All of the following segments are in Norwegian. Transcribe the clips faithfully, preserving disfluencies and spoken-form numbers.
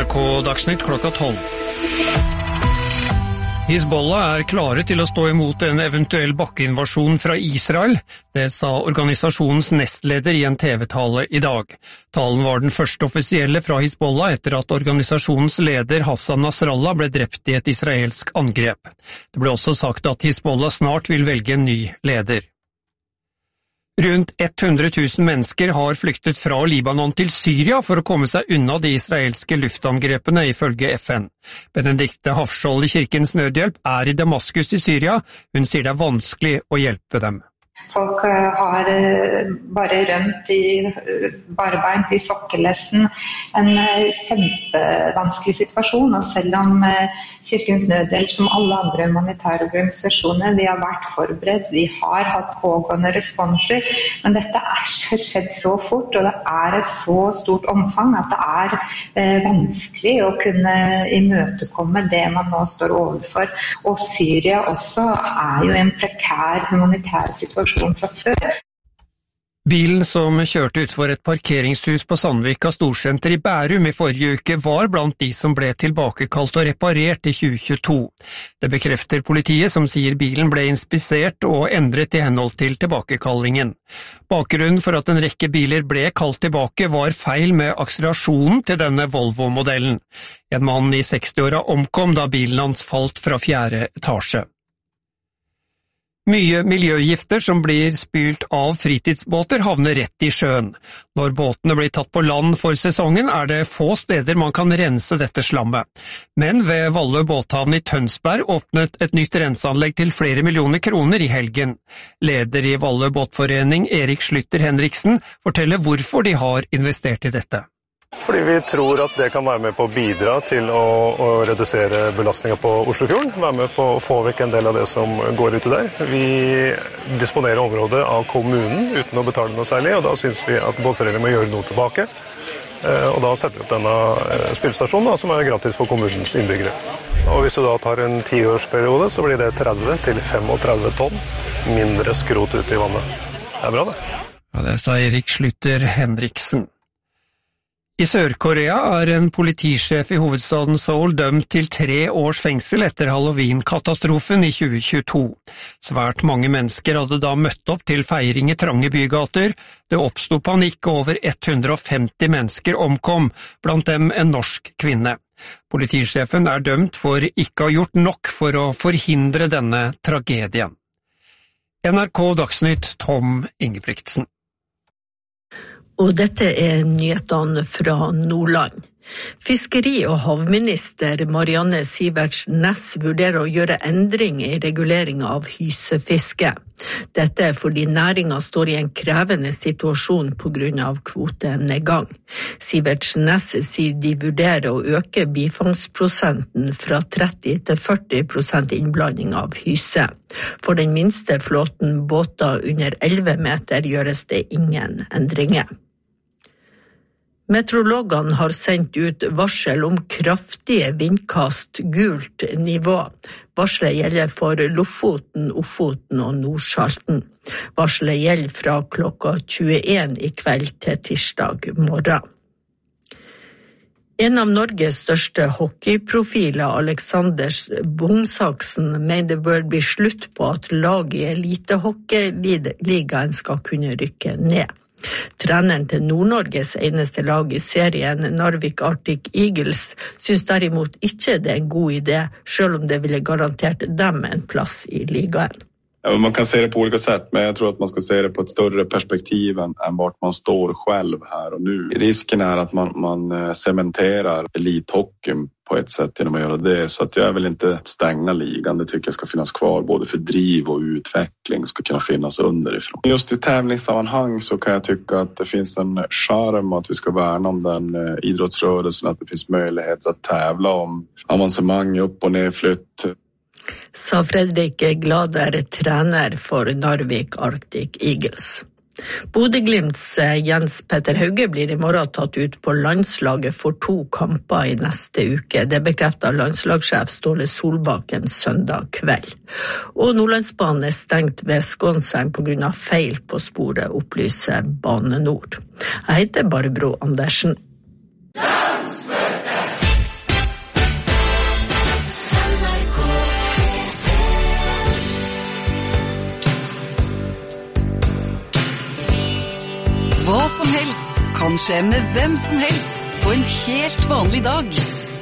K Dagsnytt klokka tolv. Hizbollah er klare til å stå imot en eventuell bakkeinvasjon fra Israel. Det sa organisasjonens nestleder i en T V-tale i dag. Talen var den første offisielle fra Hizbollah etter at organisasjonens leder Hassan Nasrallah ble drept i et israelsk angrep. Det ble også sagt at Hizbollah snart vil velge en ny leder. Rundt hundre tusen mennesker har flyktet fra Libanon til Syria for å komme seg unna de israelske luftangrepene, ifølge F N. Benedikte Hafskjold i Kirkens Nødhjelp er i Damaskus i Syria. Hun sier det er vanskelig å hjelpe dem. Folk har bare rømt i barbeint i sokkelesten. En kjempevanskelig situasjon, og selv om Kirkens Nødhjelp som alle andre humanitære organisasjoner, vi har vært forberedt, vi har hatt pågående responser, men dette er skjedd så fort, og det er et så stort omfang at det er vanskelig å kunne imøtekomme det man nå står overfor. Og Syria også er jo en prekær humanitær situasjon fra før. Bilen som kjørte utfor et parkeringshus på Sandvika Storsenter i Bærum i forrige uke var blant de som ble tilbakekalt og reparert i tjue tjueto. Det bekrefter politiet, som sier bilen ble inspisert og endret i henhold til tilbakekallingen. Bakgrunnen for at en rekke biler ble kalt tilbake var feil med akselerasjonen til denne Volvo-modellen. En mann i sekstiåra omkom da bilen hans falt fra fjerde etasje. Mye miljøgifter som blir spylt av fritidsbåter havner rett i sjøen. Når båtene blir tatt på land for sesongen, er det få steder man kan rense dette slammet. Men ved Vallø båthavn i Tønsberg åpnet et nytt renseanlegg til flere millioner kroner i helgen. Leder i Vallø båtforening, Erik Slytter Henriksen, forteller hvorfor de har investert i dette. Fordi vi tror at det kan være med på å bidra til å, å redusere belastningen på Oslofjorden, være med på å få vekk en del av det som går ute der. Vi disponerer området av kommunen uten å betale noe særlig, og da synes vi at båtforeningen må gjøre noe tilbake. Og da setter vi opp denne spillstasjonen, da, som er gratis for kommunens innbyggere. Og hvis du da tar en tiårsperiode, så blir det tretti til tretifem tonn mindre skrot ute i vannet. Det er bra, det. Ja, det sa Erik Slytter Henriksen. I Sør-Korea er en politisjef i hovedstaden Seoul dømt til tre års fengsel etter Halloween-katastrofen i tjue tjueto. Svært mange mennesker hadde da møtt opp til feiring i trange bygater. Det oppstod panikk, og over hundre og femti mennesker omkom, blant dem en norsk kvinne. Politisjefen er dømt for ikke å ha gjort nok for å forhindre denne tragedien. N R K Dagsnytt, Tom Ingebrigtsen. Og dette er nyhetene fra Nordland. Fiskeri- og havminister Marianne Sivertsen Næss vurderer å gjøre endring i reguleringen av hysefiske. Dette er fordi næringen står i en krevende situasjon på grunn av kvotenedgang. Sivertsen Næss sier de vurderer å øke bifangstprosenten fra tretti til førti prosent innblanding av hyse. For den minste flåten båter under elleve meter gjøres det ingen endringer. Meteorologene har sendt ut varsel om kraftige vindkast gult nivå. Varselet gjelder for Lofoten, Ofoten og Nordsalten. Varselet gjelder fra klokka tjueen i kveld til tirsdag morgen. En av Norges største hockeyprofiler, Alexander Bomsaksen, mener det bør bli slutt på at lag i elitehockeyligaen skal kunne rykke ned. Treneren til Nord-Norges eneste lag i serien, Narvik Arctic Eagles, synes derimot ikke det er en god idé, selv om det ville garantert dem en plass i ligaen. Ja, man kan se det på olika sätt, men jag tror att man ska se det på ett större perspektiv än, än vart man står själv här och nu. Risken är att man, man cementerar elithockeyn på ett sätt genom att göra det. Så att jag vill inte stänga ligan. Det tycker jag ska finnas kvar både för driv och utveckling. Ska kunna finnas underifrån. Just i tävlingssammanhang så kan jag tycka att det finns en charm att vi ska värna om den eh, idrottsrörelsen. Att det finns möjligheter att tävla om avancemang, upp- och nedflytt. Sa Fredrik Glader, trener for Narvik Arctic Eagles. Bodø/Glimts Jens Petter Hauge blir i morgen tatt ut på landslaget for to kamper i neste uke. Det bekreftet landslagssjef Ståle Solbakken søndag kveld. Og Nordlandsbanen er stengt ved Skånseng på grunn av feil på sporet, opplyser Bane Nord. Jeg heter Barbro Andersen. kan skje med hvem som helst på en helt vanlig dag.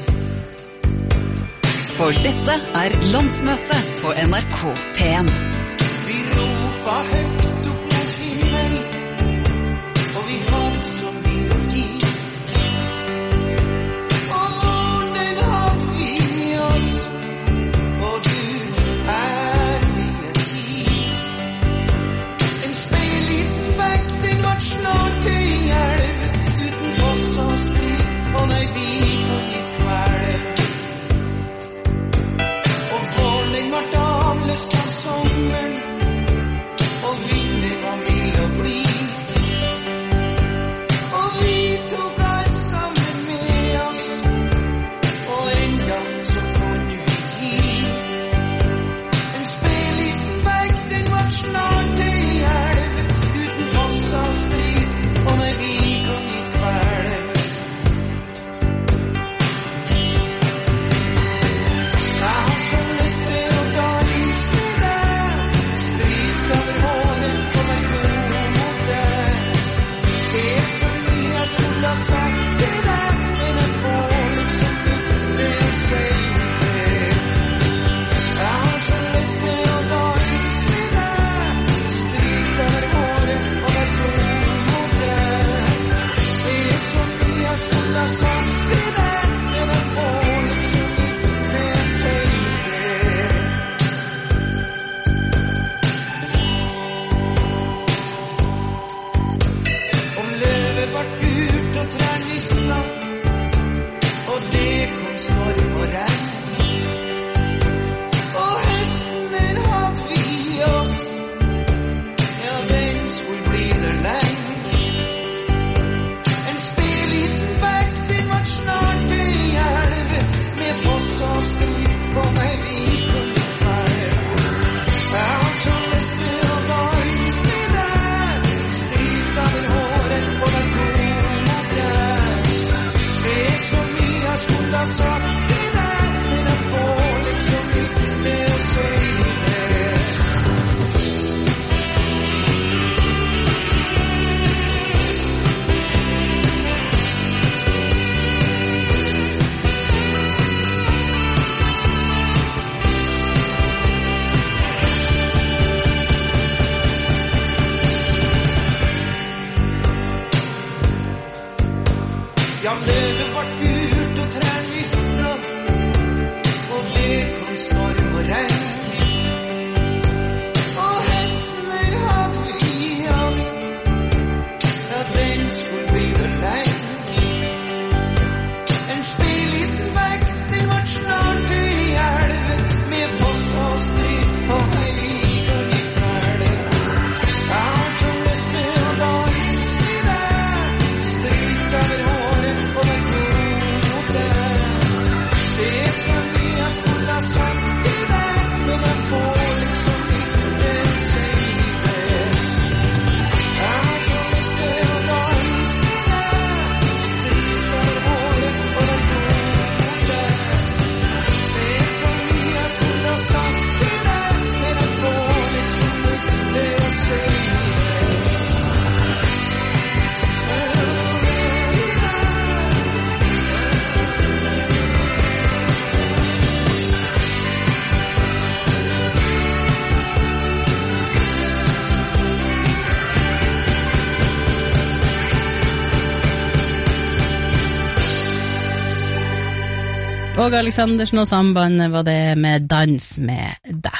For dette er landsmøte på N R K P en. Vi roper høyt opp mot himmel, og vi har så mye å gi. Og hvordan hadde vi oss, og du ærlige tid. En speiliten vekk, den var snart til hjelv, uten foss og stryk, og nei, vi kom i kvelv. Og våren var avløst av sommeren, og vinden var mild og blid. Og vi tok alt sammen med oss, og en gang så kunne vi gi. En speiliten vekk, den var snart til hjelv, uten foss og stryk, og nei, vi kom i kvelv. Jeg har så lyst til å danse med deg, stryk over håret og være god mot deg. Det er så mye jeg skulle ha sagt til deg, men jeg får liksom ikke det å si det. Jeg har så lyst til å danse med deg, stryk over håret og være god mot deg. Det er så mye jeg skulle ha sagt til deg, men jeg får liksom ikke det å si det. Og løvet var gult og trærne visna, og det kom storm og regn. Og høsten den hadde vi oss, ja, den skulle bli der lenge. En speiliten vekk, den var snart til hjelv, med foss og stryk, og nei, vi kom i kvelv. Jeg har så lyst til å danse med deg, stryk over håret og være god mot deg. Det er så mye jeg skulle ha sagt til deg, men jeg får liksom ikke det å si det. Ja, løvet var gult og trærne visna, og det kom storm og regn. Og høsten den hadde vi oss, ja, den skulle bli der lenge. En speiliten vekk, den var snart til hjelv, med foss og stryk, og nei, vi kom i kvelv. Jeg har så lyst til å danse med deg, stryk over håret og være god mot deg. Det er så mye jeg skulle ha sagt til deg, men jeg får liksom ikke det å si det. Jeg har så lyst til å danse med deg, stryk over håret og være god mot deg. Det er så mye jeg skulle ha sagt til deg, men jeg får liksom ikke det å si det. Og Aleksandersen og sambandet var det med Dans med deg.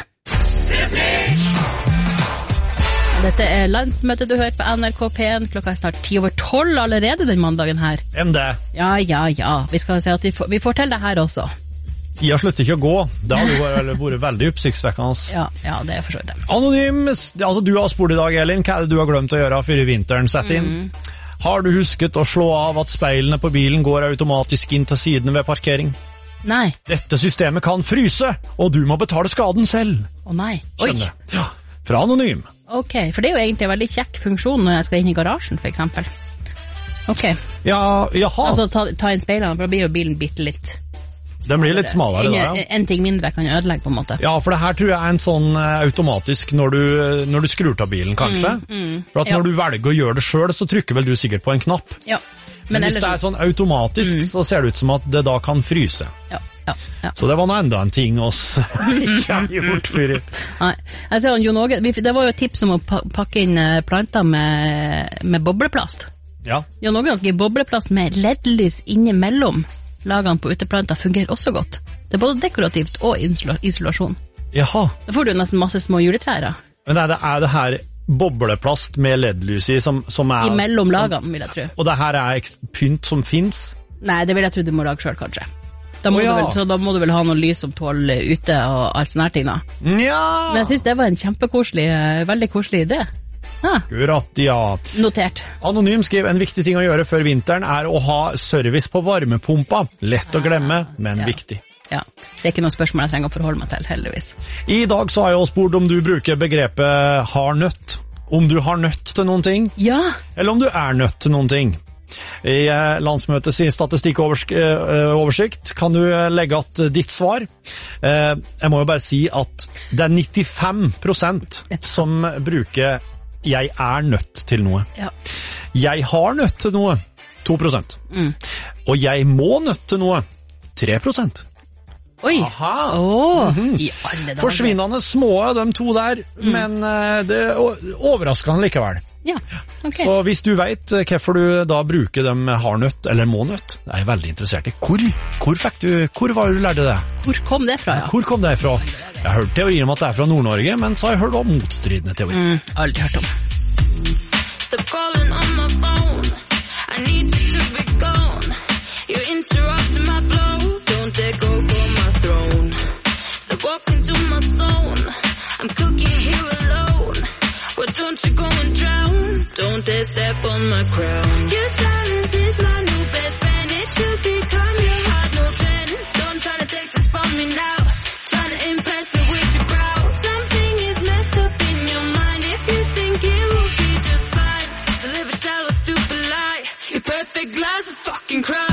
Dette er landsmøtet du hører på N R K P en. Klokka er snart ti over tolv allerede den mandagen her. Enn det. Ja, ja, ja. Vi skal si at vi får, vi får til det her også. Tida slutter ikke å gå. Det hadde jo vært veldig oppsiktsvekkende. Ja, ja, det er for så vidt det. Anonym, altså du har spurt i dag, Elin. Hva er det du har glemt å gjøre før vinteren setter inn? Mm. Har du husket å slå av at speilene på bilen går automatisk inn til sidene ved parkering? Nei. Dette systemet kan fryse, og du må betale skaden selv. Å nei. Oi. Skjønner. Ja, fra Anonym. Ok, for det er jo egentlig en veldig kjekk funksjon når jeg skal inn i garasjen, for eksempel. Ok. Ja, jaha. Altså ta, ta inn speilene, for da blir jo bilen bitte litt Den blir litt smalere da, ja. En ting mindre kan ødelegge på en måte. Ja, for det her tror jeg er en sånn automatisk når du, når du skrur av bilen, kanskje. Mm, mm, for at når ja. du velger å gjøre det selv, så trykker vel du sikkert på en knapp. Ja. Men, Men hvis det er sånn automatisk, mm. så ser det ut som at det da kan fryse. Ja. Ja, ja. Så det var noe enda en ting oss ikke har gjort før. Nei, jeg ser Jon Åge, det var jo et tips om å pakke inn planter med, med bobleplast. Ja. Jon Åge skal gi bobleplast med L E D-lys innimellom. Lagene på uteplanter fungerer også godt. Det er både dekorativt og isolasjon. Jaha. Da får du nesten masse små juletrær. Men er det, er det her bobleplast med L E D-lys i som, som er... I mellom lagene, vil jeg tro. Og det her er pynt som finnes? Nei, det vil jeg tro du må lage selv, kanskje. Da må, oh, ja. du vel, så da må du vel ha noe lys som tåler ute og alt sånne her ting da. Ja. Men jeg synes det var en kjempekoselig, veldig koselig idé. Ah. Akkurat, ja. Notert. Anonym skriver en viktig ting å gjøre før vinteren er å ha service på varmepumpa. Lett å glemme, men ja. viktig. Ja, det er ikke noe spørsmål jeg trenger å forholde meg til, heldigvis. I dag så har jeg også spurt om du bruker begrepet har nødt. Om du har nødt til noen ting. Ja. Eller om du er nødt til noen ting. I landsmøtets statistikkoversikt kan du legge at ditt svar. Jeg må jo bare si at det er nittifem prosent som bruker jeg er nødt til noe. Ja. Jeg har nødt til noe, to prosent. Mm. Og jeg må nødt til noe, tre prosent. Oi, oh, mm-hmm. I alle dager. Forsvinnende små, de to der, mm. men det overrasker han likevel. Ja, ok. Så hvis du vet hvorfor du da bruker dem har nødt eller må nødt, det er jeg veldig interessert i. Hvor, hvor fikk du, hvor var det du lærte det? Hvor kom det fra, ja? Hvor kom det fra? Jeg har hørt teorien om at det er fra Nord-Norge, men så har jeg hørt om motstridende teori. Mm, aldri hørt om. Stop calling on my phone. I need you to be gone. You interrupt my flow. Don't take over my throne. Stop walking to my zone. I'm cooking here alone. Why don't you go and drown? Don't dare step on my crown. Your silence is my new best friend. It should become your heart, no trend. Don't try to take this from me now. Trying to impress me with your growl. Something is messed up in your mind. If you think it will be just fine, to live a shallow, stupid lie. Your perfect lie's a fucking crime.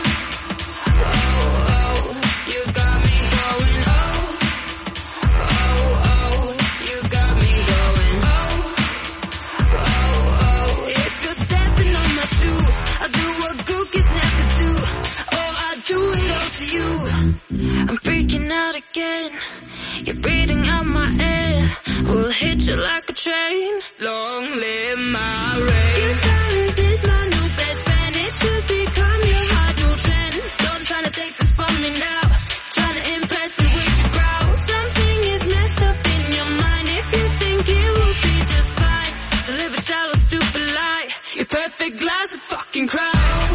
I'm freaking out again. You're breathing out my air. We'll hit you like a train. Long live my reign. Your silence is my new best friend. It should become your heart, no trend. Don't try to take this from me now. Trying to impress me with your growl. Something is messed up in your mind. If you think it will be just fine, to live a shallow, stupid lie. Your perfect lie's a fucking crime.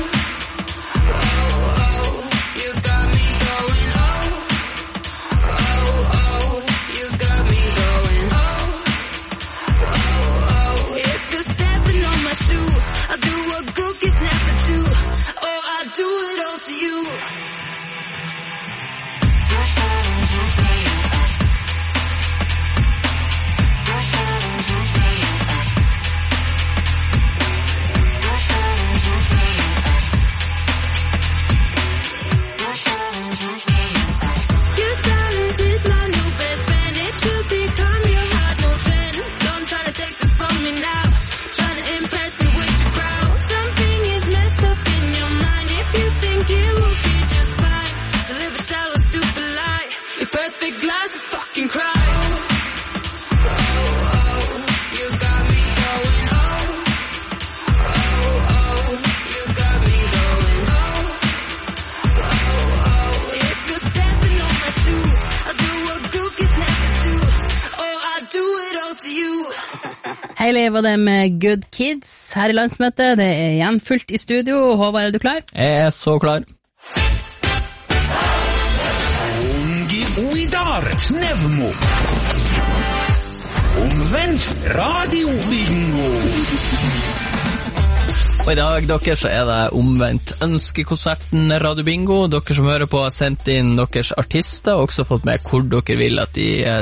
Hei, Leiv, og det med Good Kids her i landsmøtet. Det er igjen fullt i studio. Håvard, er du klar? Jeg er så klar. Ongi Snevmo. Omvendt radiobingo. Og i dag, dere, så er det omvendt ønskekonserten Radio Bingo. Dere som hører på har sendt inn deres artister, og også fått med hvor dere vil at de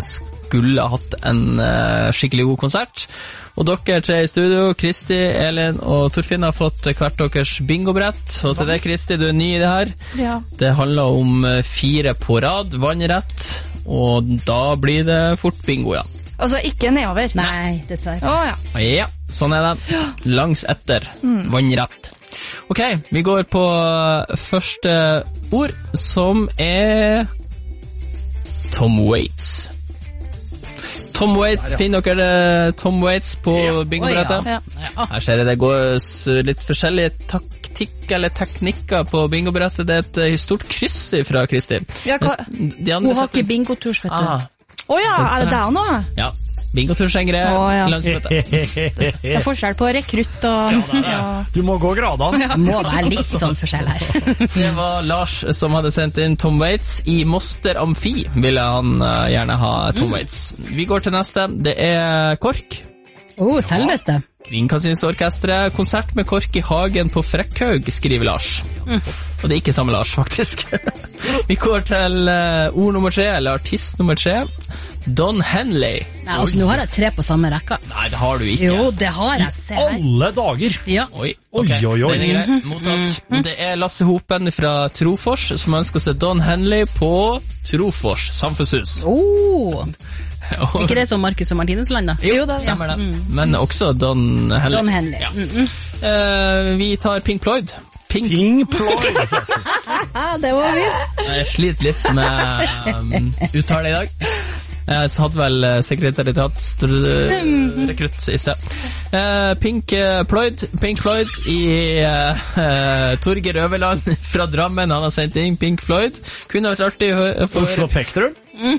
skulle hatt en uh, skikkelig god konsert. Og dere tre i studio, Kristi, Elin og Torfinn, har fått hvert deres bingobrett. Og til det, Kristi, du er ny i det her. Ja. Det handler om fire på rad, vannrett, og da blir det fort bingo, ja. Altså ikke nedover. Nei, dessverre. Å ja. Ja, sånn er det. Langs etter, mm. vannrett. Ok, vi går på første ord, som er Tom Waits. Tom Waits, finner dere Tom Waits på ja. bingobrettet? Ja. Ja. Her ser jeg det går litt forskjellige taktikk eller teknikker på bingobrettet. Det er et stort kryss fra Kristi. Ja, hva? Hun har ikke bingoturs, vet du. Åh oh, ja, er det der nå? Ja. Bingoturs-engre, oh, ja. landsmøte. Det er forskjell på rekrutt og... Ja, det er det. Ja. Du må gå grader. Det må være litt sånn forskjell her. Det var Lars som hadde sendt inn Tom Waits. I Moster Amfi ville han uh, gjerne ha Tom Waits. Vi går til neste. Det er KORK. Oh, selveste. Kringkastingsorkestret. Konsert med KORK i hagen på Frekkhaug, skriver Lars. Mm. Og det er ikke samme Lars, faktisk. Vi går til uh, ord nummer tre, eller artist nummer tre. Don Henley. Nei, altså nå har jeg tre på samme rekka. Nei, det har du ikke. Jo, det har jeg. Se her. Alle dager. Ja. Oi, ok. Oi, oi, oi. Den er grei. Mottatt. Mm. Det er Lasse Hopen fra Trofors som ønsker å se Don Henley på Trofors samfunnshus. Oh. Ikke det som Marcus og Martinus land da? Jo, det stemmer det. Mm. Men også Don Henley. Don Henley. Ja. Mm -mm. Uh, vi tar Pink Floyd. Pink, Pink Floyd, faktisk. Det var fint. Jeg sliter litt med um, uttale i dag. Jeg hadde vel sekretariat rekrutt i sted. Uh, Pink Floyd Pink Floyd i uh, uh, Torger Øverland fra Drammen. Han har sendt inn Pink Floyd. Kunne vært artig for Oslo Pektrum?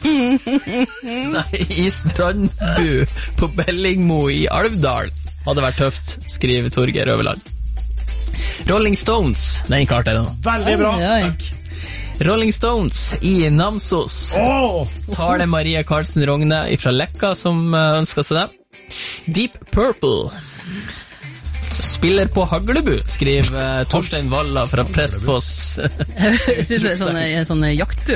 Nei, i Strandbu på Bellingmo i Alvdal. Hadde vært tøft, skriver Torger Øverland. Rolling Stones. Den klarte jeg nå. Veldig bra. Oi, oi. Takk. Rolling Stones i Namsos. Oh! Tale Maria Karlsen Rogne fra Lekka som ønsker seg det. Deep Purple. Spiller på Haglebu, skriver Torstein Valla fra Prestfoss. Jeg synes det er sånn, sånn jaktbu.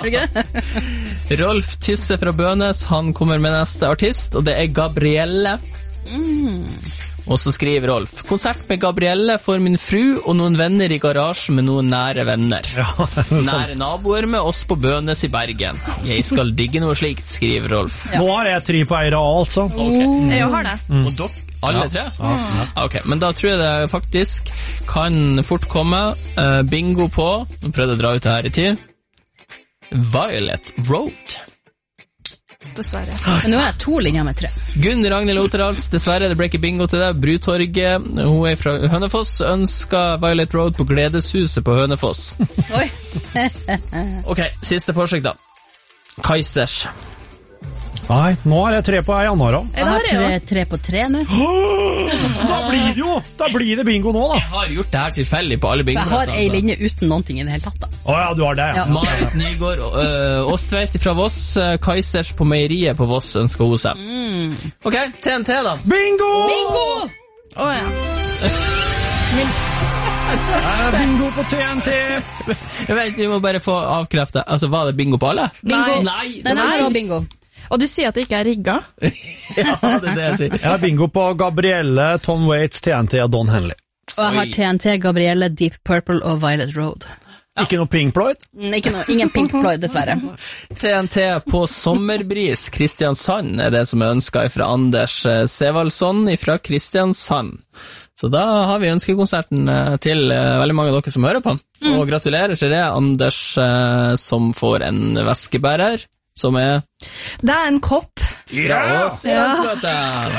Rolf Tysse fra Bønes, han kommer med neste artist, og det er Gabrielle. Mm. Og så skriver Rolf: konsert med Gabrielle for min fru og noen venner i garasjen med noen nære venner. Ja, nære naboer med oss på Bønes i Bergen. Jeg skal digge noe slikt, skriver Rolf. Ja. Nå har jeg tre på eira, altså. Okay. Mm. Jeg har det. Mm. Og dere, alle tre? Ja. Ja. Ok, men da tror jeg det faktisk kan fort komme uh, bingo på, nå prøvde jeg å dra ut det her i tid, Violet Road. Dessverre. Men nå er jeg to linjer med tre. Gunn Ragnhild Oterhals, dessverre, det ble ikke bingo til deg. Brutorget, hun er fra Hønefoss, ønsker Violet Road på Gledeshuset på Hønefoss. Oi. Ok, siste forsøk da. Kaisers. Nei, nå har jeg tre på ei januar. Jeg har tre, tre på tre nå. Da blir det jo, da blir det bingo nå da. Jeg har gjort det her tilfeldig på alle bingo. Jeg har ei linje uten noen ting i det hele tatt da. Åja, du har det, ja. Ja. Marit Nygård, uh, Åstveit fra Voss, uh, Kaisers på meieriet på Voss ønsker hun seg. Mm. Ok, T N T da. Bingo! Bingo! Åh oh, ja. Min... bingo på T N T. Jeg vet, vi må bare få avkrefte. Altså, var det bingo på alle? Bingo. Nei, nei, nei, nei, nei. Bingo. Og du sier at det ikke er rigget? Ja, det er det jeg sier. Jeg har bingo på Gabrielle, Tom Waits, T N T og Don Henley. Og jeg har T N T, Gabrielle, Deep Purple og Violet Road. Ja. Ikke noe Pink Floyd? Ikke noe, ingen Pink Floyd, dessverre. T N T på Sommerbris, Kristiansand, er det som er ønsket fra Anders Sevaldsson fra Kristiansand. Så da har vi ønskekonserten til veldig mange av dere som hører på. Mm. Og gratulerer til det, Anders, som får en veskebærer. Som er det er en kopp fra oss i landsmøtet.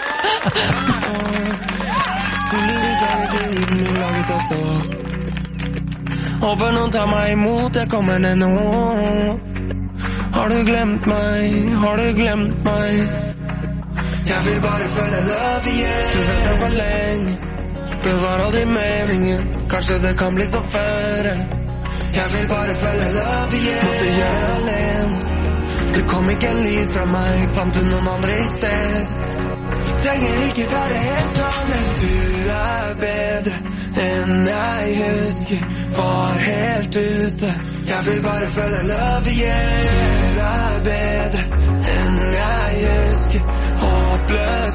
Håper noen tar meg imot, jeg kommer ned nå. Har du glemt meg, har du glemt meg? Jeg vil bare følge love igjen. Du venter for lenge, det var aldri meningen. Kanskje det kan bli som før. Jeg vil bare følge love igjen. Måtte gjøre det alene. Det kom ikke en lyd fra meg, fant du noen andre i sted. Trenger ikke være helt sånn, men du er bedre enn jeg husker. Var helt ute, jeg vil bare følge love igjen. Du er bedre enn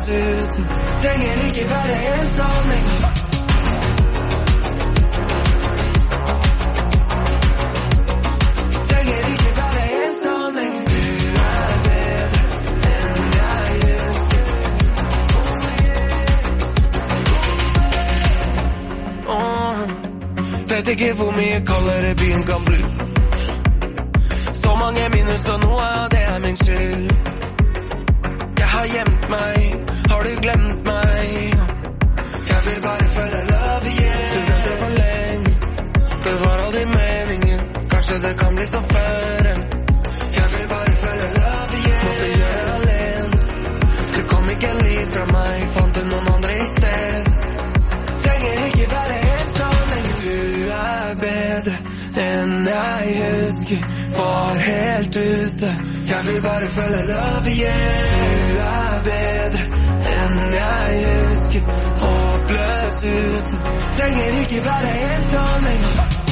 uten. Trenger ikke være en sanning. Trenger ikke være en sanning. Du er bedre enn jeg husker. Oh, vet ikke hvor mye kaldere byen kan bli. Så mange minus og noe av det er min skyld. Jeg har gjemt meg, har du glemt meg? Jeg vil bare følge love igjen. Du venter for lenge, det var aldri meningen. Kanskje det kan bli som før. Jeg vil bare følge love igjen. Måtte gjøre alene. Det kom ikke en lyd fra meg, fant du noen andre i sted. Trenger ikke være en sanning. Du er bedre enn jeg husker. Var helt ute. Jeg vil bare følge love igjen. Du er bedre enn jeg husker. Håpløs uten. Trenger ikke være en sanning.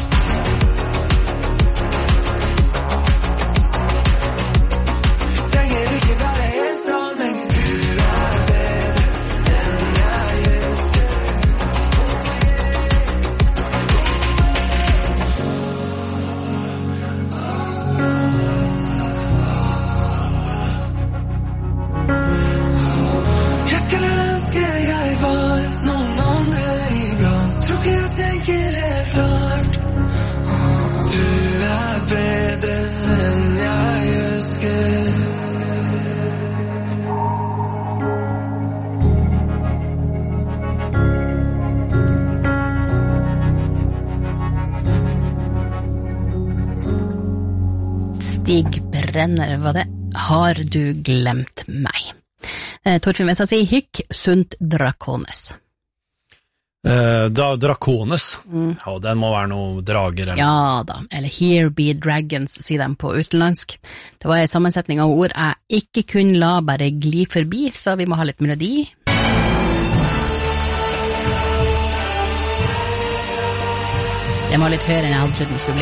Trenger ikke være en sanning. Du er bedre enn jeg husker. Jeg skulle ønske jeg var noen andre iblant. Tror ikke jeg tenker helt klart. Du er bedre enn jeg husker. Stig Brenner var det. Har du glemt meg? Eh, Torfinn Mesa sier hykk, sunt drakones. Eh, da, drakones. Mm. Ja, den må være noe drager. Eller? Ja da, eller here be dragons, sier de på utenlandsk. Det var en sammensetning av ord jeg ikke kunne la bare gli forbi, så vi må ha litt melodi. Jeg må ha litt høyere enn jeg hadde trodd den skulle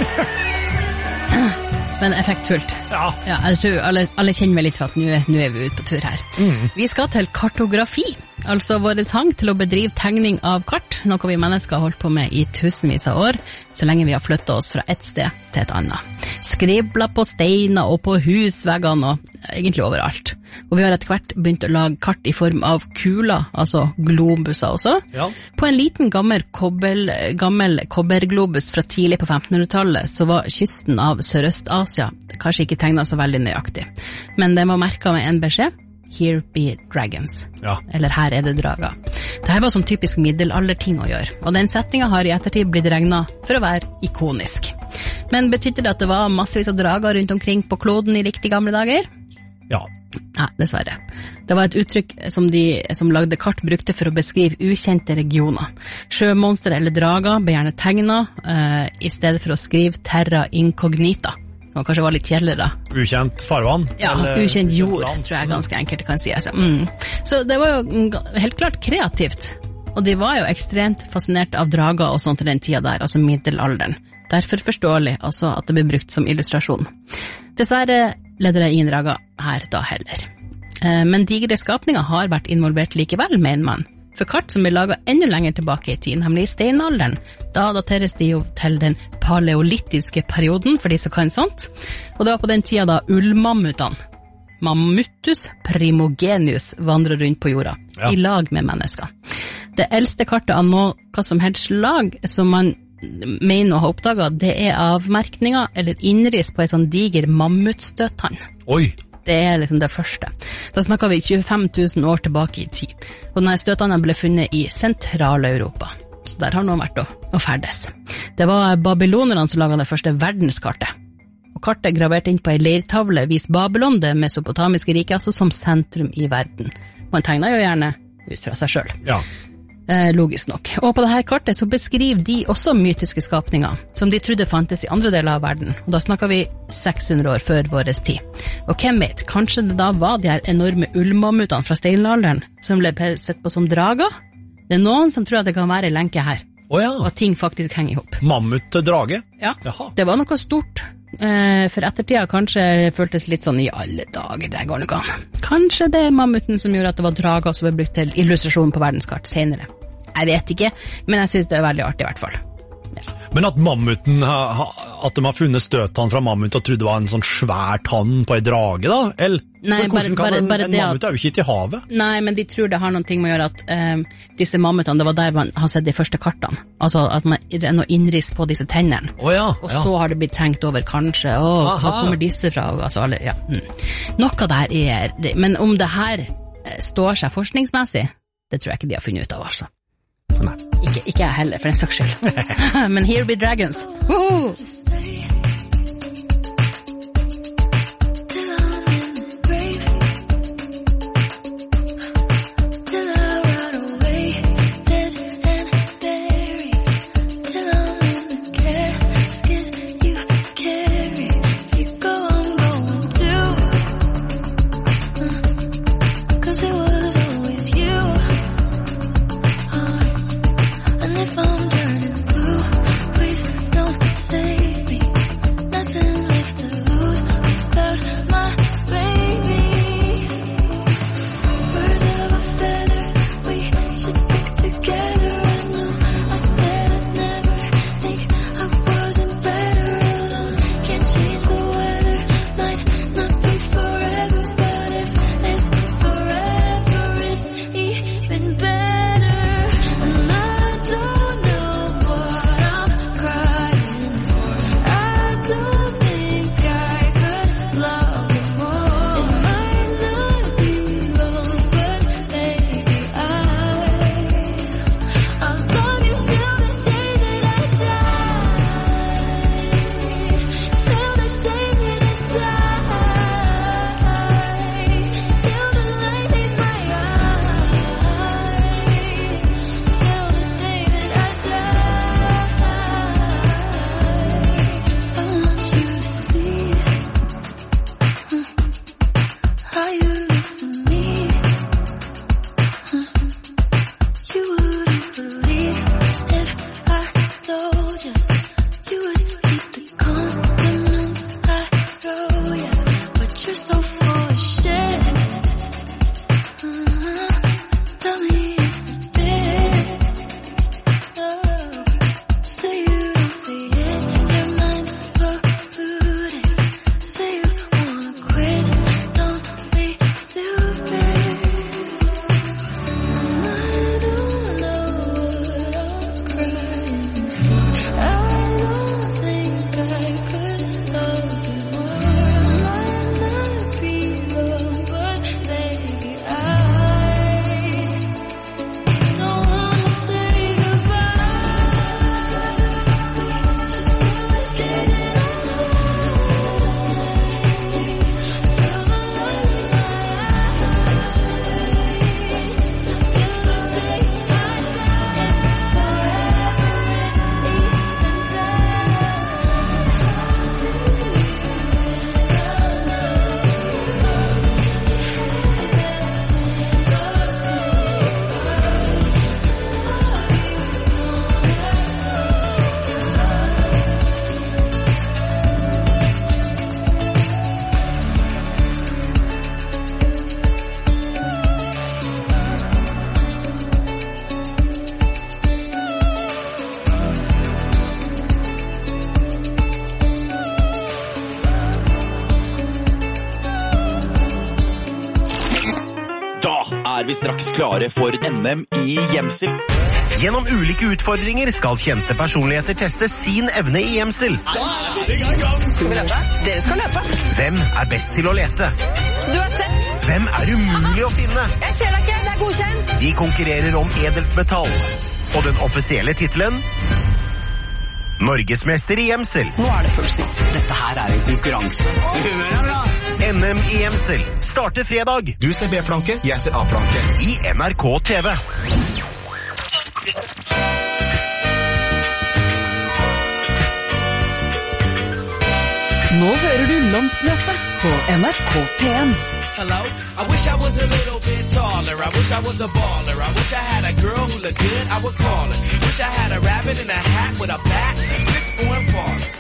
bli. Men effektfullt. Ja. Ja, jeg tror alle, alle kjenner meg litt for at nå, nå er vi ute på tur her. Mm. Vi skal til kartografi, altså vår hang til å bedrive tegning av kart, noe vi mennesker har holdt på med i tusenvis av år, så lenge vi har flyttet oss fra et sted til et annet. Skribler på steiner og på husveggene og egentlig overalt. Og vi har etter hvert begynt å lage kart i form av kuler, altså globuser også. Ja. På en liten gammel, kobbel, gammel kobberglobus fra tidlig på femtenhundretallet så var kysten av Sørøst-Asia kanskje ikke tegnet så veldig nøyaktig. Men den var merket med en beskjed: Here be dragons. Ja. Eller her er det drager. Dette var sånn typisk middelalderting å gjøre, og den setningen har i ettertid blitt regnet for å være ikonisk. Men betydde det at det var massevis av drager rundt omkring på kloden i riktig gamle dager? Ja. Nei, dessverre. Det var et uttrykk som de som lagde kart brukte for å beskrive ukjente regioner. Sjømonster eller drager ble gjerne tegnet, eh, i stedet for å skrive terra incognita, som kanskje var litt kjedeligere. Ukjent farvann? Ja, eller ukjent jord, land. tror jeg ganske enkelt kan si. Altså. Mm. Så det var jo helt klart kreativt, og de var jo ekstremt fascinert av drager og sånt til den tida der, altså middelalderen. Derfor forståelig altså at det ble brukt som illustrasjon. Dessverre leder det ingen drager her da heller. Men digre skapninger har vært involvert likevel, mener man. For kart som ble laget enda lenger tilbake i tiden, nemlig i steinalderen, da dateres de jo til den paleolittiske perioden, for de som kan sånt. Og det var på den tida da ullmammutene, Mammutus primogenius, vandrer rundt på jorda, ja. I lag med mennesker. Det eldste kartet av noe som helst slag som man mener å ha oppdaget, det er avmerkninger eller innris på en sånn diger mammutstøttann. Oi! Det er liksom det første. Da snakker vi tjuefem tusen år tilbake i tid. Og denne støttannen ble funnet i Sentral-Europa. Så der har noen vært å, å ferdes. Det var babylonerne som laget det første verdenskartet. Og kartet gravert inn på en leirtavle viser Babylon, det mesopotamiske riket, altså som sentrum i verden. Man tegner jo gjerne ut fra seg selv. Ja. Eh, logisk nok. Og på dette kartet så beskriver de også mytiske skapninger, som de trodde fantes i andre deler av verden. Og da snakker vi seks hundre år før vår tid. Og hvem vet, kanskje det da var de her enorme ullmammutene fra steinalderen, som ble sett på som drager? Det er noen som tror at det kan være lenke her. Oh, ja. Og at ting faktisk henger ihop. Mammut til drage? Ja, Jaha. det var noe stort. Eh, for ettertida kanskje føltes litt sånn i alle dager, det går nok an. Kanskje det er mammuten som gjorde at det var drager som ble brukt til illustrasjon på verdenskart senere. Jeg vet ikke, men jeg synes det er veldig artig i hvert fall. Ja. Men at mammuten, at de har funnet støttann fra mammut og trodde det var en sånn svær tann på en drage da? Eller, Nei, for hvordan bare, kan bare, en, bare en mammut er jo ikke i havet? Nei, men de tror det har noen ting med å gjøre at um, disse mammutene, det var der man har sett de første kartene. Altså at man er noe innriss på disse tennene. Oh, ja, og ja. så har det blitt tenkt over kanskje, åh, hva kommer disse fra? Altså, alle, ja. mm. Noe der er, men om det her står seg forskningsmessig, det tror jeg ikke de har funnet ut av, altså. Nei. Ikke, ikke jeg heller, for en saks skyld. Men Here Be Dragons. Woohoo! er vi straks klare for N M i gjemsel. Gjennom ulike utfordringer skal kjente personligheter teste sin evne i gjemsel. Skal vi løpe? Dere skal løpe. Hvem er best til å lete? Du har sett. Hvem er umulig å finne? Jeg ser deg ikke, det er godkjent. De konkurrerer om edelt metall. Og den offisielle titelen? Norgesmester i gjemsel. Nå er det pulsen. Dette her er en konkurranse. N M i gjemsel starter fredag. Du ser B-flanke, jeg ser A-flanke. I N R K T V. Nå hører du Landsmøtet på N R K P N. Hello, I wish I was a little bit taller. I wish I was a baller. I wish I had a girl who looked good, I would call her. Wish I had a rabbit in a hat with a bat and a six-four baller.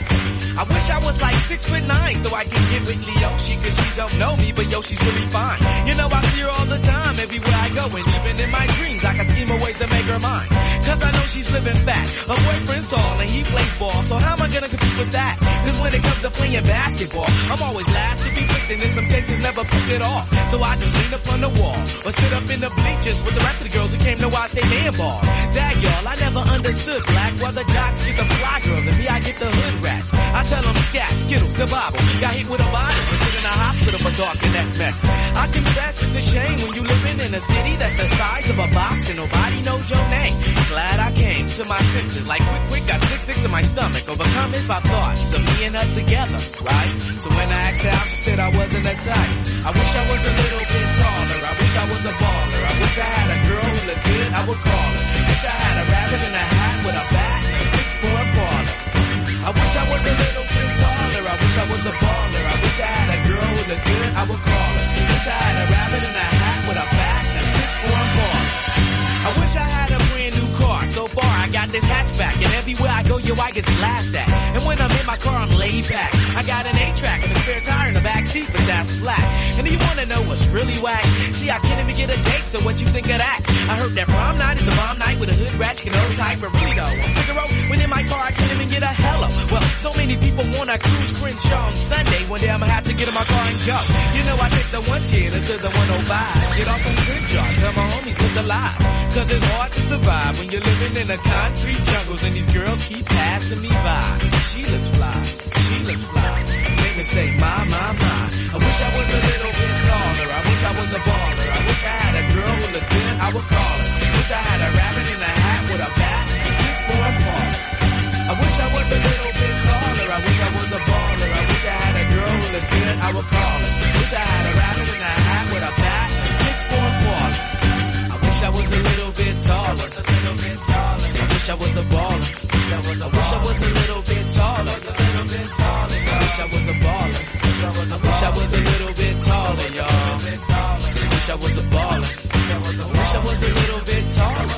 I wish I was like six foot nine so I can get with Leoshi, cause she don't know me, but yo, she's really fine. You know, I see her all the time, everywhere I go, and even in my dreams, I can scheme a way to make her mine. Cause I know she's living fat. Her boyfriend's tall and he plays ball, so how am I gonna compete with that? Cause when it comes to playing basketball, I'm always last to be picked, and in some cases never picked it off. So I just lean up on the wall, or sit up in the bleachers with the rest of the girls who came to watch they man ball. Dag y'all, I never understood black, while the jocks get the fly girls, and me I get the hood rats. I tell them scat, skittles, the Bible, got hit with a bottle, and sit in a hospital for talking that mess. I confess it's a shame when you living in a city that's the size of a box and nobody knows your name. Glad I came to my senses, like quick, quick, got sick, sick to my stomach, overcome it by thoughts of me and her together, right? So when I asked her out, she said I wasn't a type. I wish I was a little bit taller, I wish I was a baller, I wish I had a girl who looked good, I would call her. Wish I had a rabbit in a hat with a bat and a fix for a parlor. I wish I was a little bit taller, I wish I was a baller, I wish I had a girl who looked good, I would call her. Wish I had a rabbit in a hat with a bat and a fix for a parlor. I wish I had a brand new car. So far I got this hatchback, and everywhere I go, yo, I get laughed at. And when I'm in my car, I'm laid back. I got an eight-track and a spare tire in the back seat, but that's flat. And do you wanna know what's really whack? See, I can't even get a date, so what you think of that? I heard that prom night is a bomb night with a hood rat, you can old type, but really though, I'm Figaro, when in my car, I can't even get a hello. Well, so many people wanna cruise Crenshaw on Sunday. One day I'ma have to get in my car and go. You know, I take the one ten to the one oh five. Get off on Crenshaw, tell my homies live the life. Cause it's hard to survive when you're living in the concrete jungles and these girls keep passing me by. She looks fly, she looks fly. Make me say, my, my, my. I wish I was a little bit taller, I wish I was a baller, I wish I had a girl who looked good, I would call her. Wish I had a rabbit in a hat with a bat and fix for a parlor. I wish I was a little bit taller, I wish I was a baller, I wish I had a girl who looked good, I would call her. Wish I had a rabbit in a hat with a bat and fix for a parlor. I wish I was a little bit taller, a little bit taller. I wish I was a baller. I wish I was a little bit taller, a little bit taller. I wish I was a baller. I wish I was a little bit taller, y'all. I wish I was a baller. I wish I was a little bit taller.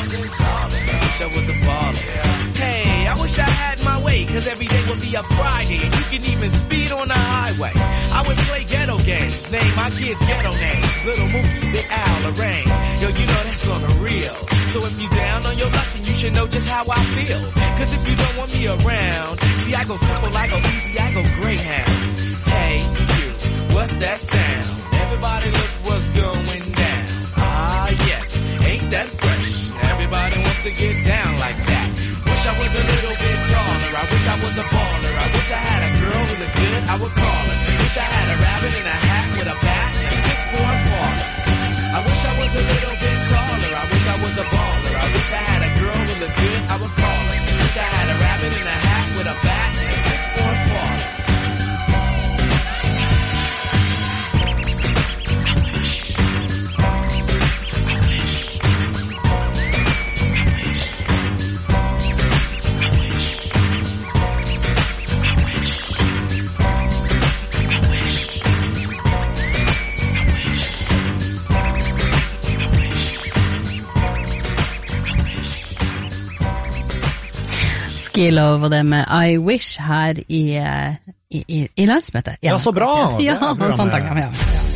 I wish I was a baller. Hey, I wish I had my way, cause every day would be a Friday, and you can even speed on the highway. I would play ghetto games, name my kids ghetto names. Little Mookie, Big Al, Lorraine. Yo, you know that's on the real. So if you down on your luck, then you should know just how I feel. Cause if you don't want me around, see I go simple, I go easy, I go Greyhound. Hey, you, what's that sound? Everybody look what's going down. Ah, yes, ain't that fresh? Everybody wants to get down like that. Wish I was a little bit taller, I wish I was a baller, I wish I had a girl who looked good, I would call her. Wish I had a rabbit in a hat with a bat and a fix for a parlor. I wish I was a little bit taller, I wish I was a baller, I wish I had a girl who looked good, I would call her. Wish I had a rabbit in a hat with a bat and a fix for a parlor. Skilov og det med I Wish her i, i, i, i landsmøtet. Ja, så bra! Ja, sånn takk. Ja.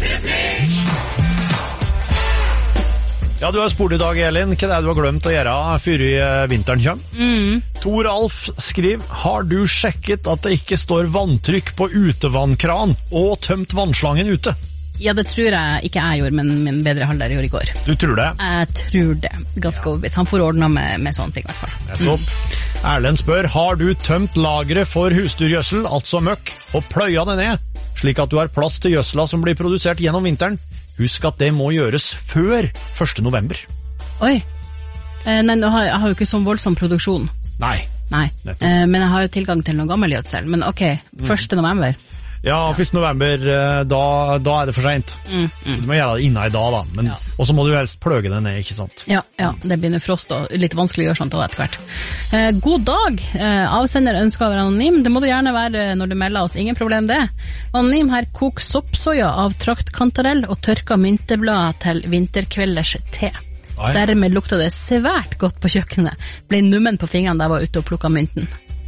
Ja, du har spurt i dag, Elin. Hva er det du har glemt å gjøre før i vinteren kommer? Mm. Tor Alf skriver, har du sjekket at det ikke står vanntrykk på utevannkran og tømt vannslangen ute? Ja, det tror jeg ikke jeg gjorde, men min bedre halvdel gjorde i går. Du tror det? Jeg tror det. Ganske overbevist. Han får ordnet med, med sånne ting, i hvert fall. Det er topp. Mm. Erlend spør, har du tømt lagret for husdyrgjødsel, altså møkk, og pløya det ned, slik at du har plass til gjødsla som blir produsert gjennom vinteren? Husk at det må gjøres før første november. Oi. Eh, nei, jeg har, jeg har jo ikke sånn voldsom produksjon. Nei. Nei. Eh, men jeg har jo tilgang til noe gammel gjødsel. Men ok, første november. Ja, første november, da, da er det for sent. Mm, mm. Du må gjøre det inne i dag da, men, ja. Og så må du helst pløge det ned, ikke sant? Ja, ja, det blir frost og litt vanskelig å gjøre sånt også etter hvert. Eh, god dag, eh, avsender ønsker å være anonym, det må du gjerne være når du melder oss, ingen problem det. Anonym her, kok soppsoja av traktkantarell og tørka mynteblader til vinterkvelders te. Oi. Dermed lukta det svært godt på kjøkkenet, ble nummen på fingrene da jeg var ute og plukket mynten.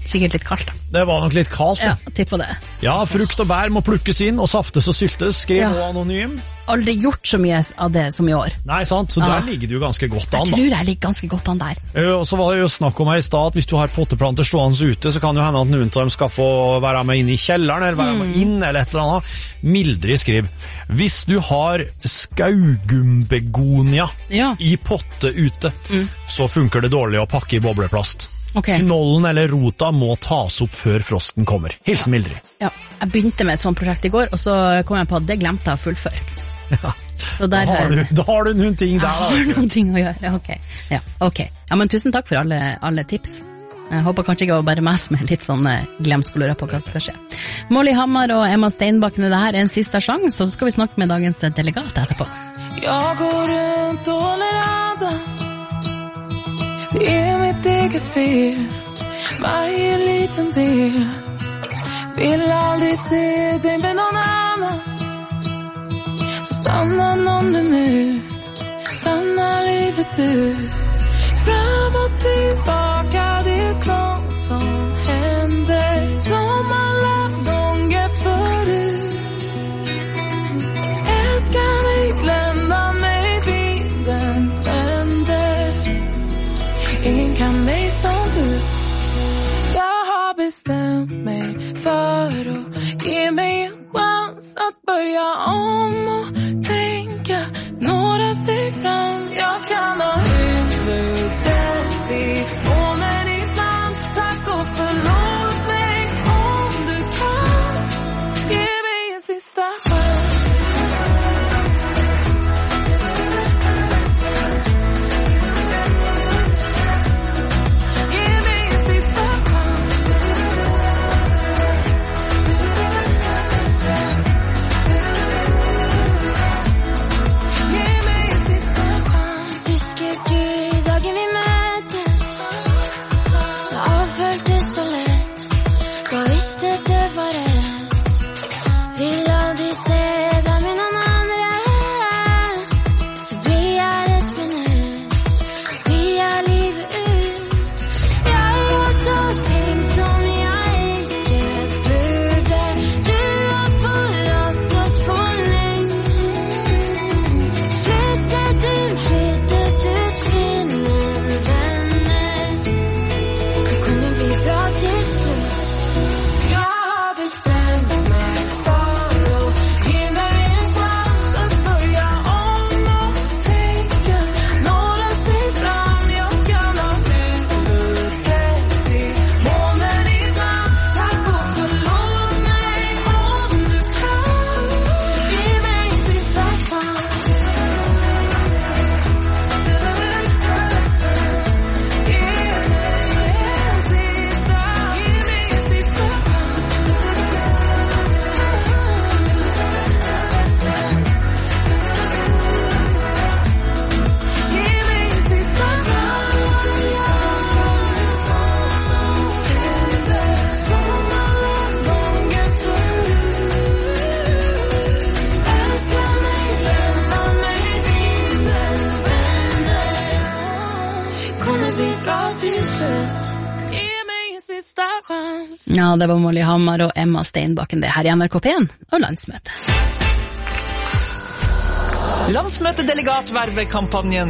sikkert litt kaldt. Det var nok litt kaldt. Ja, tipper det. Ja, frukt og bær må plukkes inn og saftes og syltes, skrev ja. Og anonym. Aldri gjort så mye av det som i år. Nei, sant, så ah. der ligger det jo ganske godt an da. Jeg tror jeg ligger ganske godt an der. Og så var det jo snakk om her i stad at hvis du har potteplanter stående ute, så kan det jo hende at noen av dem skal få være med inn i kjelleren, eller være med inn, eller et eller annet. Mildre skriv, hvis du har skaugumbegonia ja. I potte ute, mm. så funker det dårlig å pakke I bobleplast. Okay. Knollen eller rota må tas opp før frosten kommer. Hilsen ja. Mildre. Ja, jeg begynte med et sånt prosjekt I går, og så kom jeg på at det glemte jeg å fullføre. Ja, så der, da, har du, da har du noen ting der. Jeg har noen ting å gjøre, ok. Ja, ok. Ja, men tusen takk for alle, alle tips. Jeg håper kanskje ikke det var bare meg som er litt sånn glemsk og lurer på hva som skal skje. Molly Hammar og Emma Steinbakken, det her er en sista sjans, så skal vi snakke med dagens delegat etterpå. Jeg går rundt og lerada. Det er mitt eget fel. Varje liten del. Vill aldrig se dig med någon annan. Så stanna någon minut. Stanna livet ut. Fram och tillbaka. Det är sånt som händer. Som alla gånger förut. Älskar mig, glömma mig. Vinden vänder. Ingen kan mig som du. Jag har bestämt mig för att ge mig en chans att börja om och tänka några steg fram. Jag kan ha huvudet I månen ibland. Tack och förlåt mig om du kan. Ge mig en sista chans. Ja, det var Molly Hammar og Emma Steinbakken det her I N R K P en og landsmøte. Landsmøtedelegatvervekampanjen.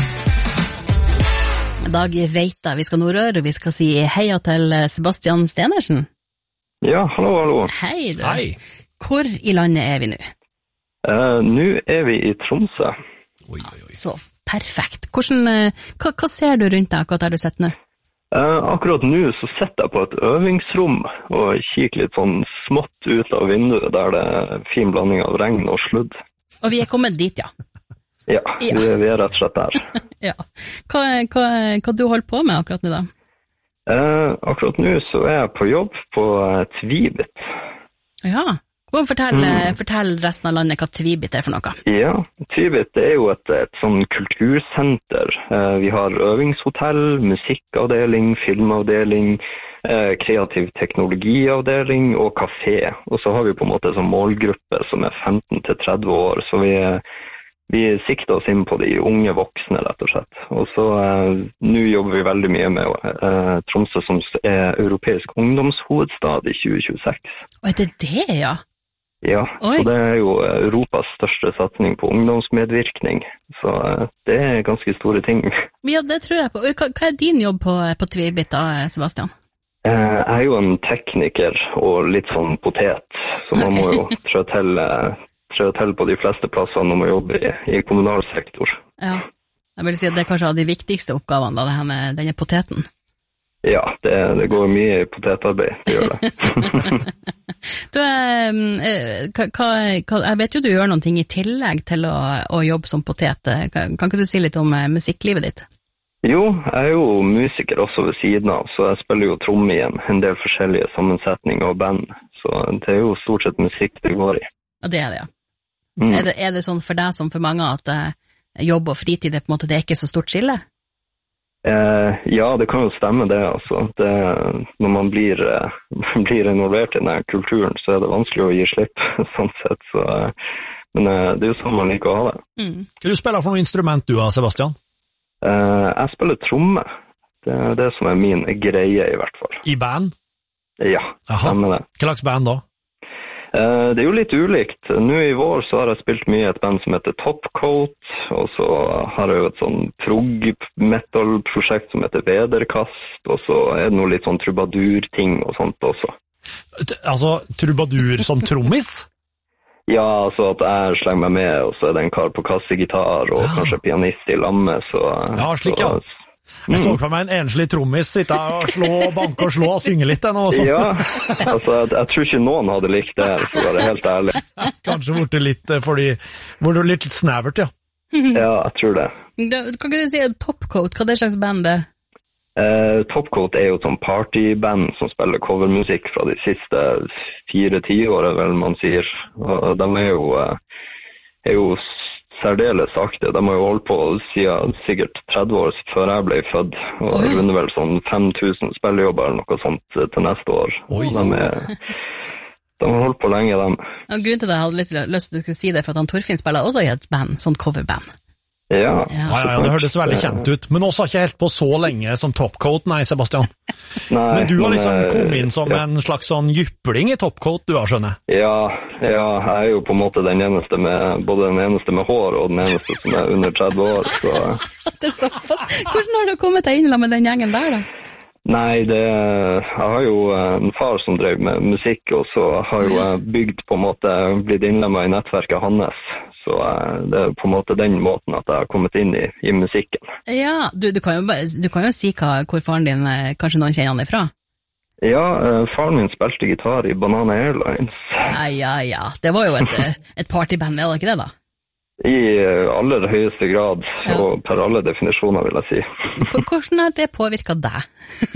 I dag vet jeg vi skal norrøre, og vi skal si heia til Sebastian Stenersen. Ja, hallo, hallo. Hei du. Hei. Hvor I landet er vi nå? Uh, nå er vi I Tromsø. Oi, oi, oi. Så perfekt. Hvordan, uh, hva, hva ser du rundt deg akkurat der du sitter nå? Uh, akkurat nå så sitter jeg på et øvingsrom og kikker litt sånn smått ut av vinduet der det er en fin blanding av regn og sludd. Og vi er kommet dit, ja. Ja, ja. Vi, vi er rett og slett der. Ja. Hva, hva, hva du holder på med akkurat nå da? Uh, akkurat nå så er jeg på jobb på uh, Tvibit. Ja, Kom, fortell, mm. fortell resten av landet hva Tvibit er for noe. Ja, Tvibit er jo et, et sånn kultursenter. Eh, vi har øvingshotell, musikkavdeling, filmavdeling, eh, kreativ teknologiavdeling og kafé. Og så har vi på en måte som målgruppe som er femten til tretti år, så vi, vi sikter oss inn på de unge voksne, rett og slett. Og så eh, nå jobber vi veldig mye med eh, Tromsø som er europeisk ungdomshovedstad i tjue tjueseks. Og er det det, ja? Ja, Oi. så det er jo Europas største satsning på ungdomsmedvirkning. Så eh, det er ganske store ting. Ja, det tror jeg på. Hva, hva er din jobb på, på Tvibit da, Sebastian? Eh, jeg er jo en tekniker og litt sånn potet, så man må jo trø til... Eh, trø til på de fleste plassene når man jobber i, i kommunal sektor. Ja, jeg vil si at det er kanskje av de viktigste oppgavene da, det her med denne poteten. Ja, det, det går mye i potetarbeid, det gjør det. Du, eh, hva, hva, jeg vet jo du gjør noen ting i tillegg til å, å jobbe som potet. Kan, kan ikke du si litt om eh, musikklivet ditt? Jo, jeg er jo musiker også ved siden av, så jeg spiller jo tromme i en, en del forskjellige sammensetninger og band. Så det er jo stort sett musikk det går i. Ja, det er det, ja. Mm. Er, det, er det sånn for deg som for mange at eh, jobb og fritid er på en måte det er ikke så stort skille? Eh, ja, det kan jo stemme det, altså. Det, når man blir, eh, blir involvert i denne kulturen, så er det vanskelig å gi slipp, sånn sett. Så, eh, men eh, det er jo sånn man liker å ha det. Mm. Hva du spiller for noe instrument du har, Sebastian? Eh, jeg spiller tromme. Det er det som er min greie, i hvert fall. I band? Ja, stemmer det. Hva slags band da? Det er jo litt ulikt. Nå i vår så har jeg spilt mye et band som heter Topcoat, og så har jeg jo et sånn prog-metal-prosjekt som heter Vederkast, og så er det noe litt sånn trubadur-ting og sånt også. Altså, trubadur som trommis? Ja, altså at jeg slenger meg med, og så er det en kar på kassegitar, og ja. Kanskje pianist i lammet, så... Ja, slik ja. Så, jeg så for meg en enslig trommis sitte og slå, banke og slå og synge litt ennå også. Ja, altså jeg, jeg tror ikke noen hadde likt det, for å være helt ærlig. Kanskje borte litt, fordi hvor du er litt snævert, ja. Ja, jeg tror det. Da, kan ikke du si Topcoat, hva er det slags band det? Eh, Topcoat er jo et sånn partyband som spiller covermusikk fra de siste fire tiårene, vel man sier. Og de er jo, er jo særdeles aktive. De har jo holdt på siden sikkert tretti år før jeg ble født, og oh, ja. Runder vel sånn fem tusen spillejobber eller noe sånt til neste år. Oi, de, er, de har holdt på lenge, dem. Ja, grunnen til det jeg hadde litt lyst til å si det, for at han Torfinn spiller også i et band, sånn coverband. Ja. Ja. Ja, ja, det hørtes veldig kjent ut, men også har ikke helt på så lenge som Topcoat, nei, Sebastian. Nei, men du har liksom men, kommet inn som ja. En slags sånn jypling i Topcoat, du har skjønnet. Ja, ja, jeg er jo på en måte den eneste med, både den eneste med hår og den eneste som er under tretti år, så... Det er såpass. Hvordan har du kommet deg inn med den gjengen der, da? Nei, det, jeg har jo en far som drev med musikk, og så har jo jeg bygd på en måte, blitt innlemmet i nettverket hans. Så det er på en måte den måten at jeg har kommet inn i, i musikken. Ja, du, du, kan jo, du kan jo si hva, hvor faren din, kanskje noen kjenner han ifra? Ja, faren min spilte gitar i Banana Airlines. Ja, ja, ja. Det var jo et, et partyband, var det ikke det da? I aller høyeste grad, ja. Og per alle definisjoner vil jeg si. Hvordan har det påvirket deg?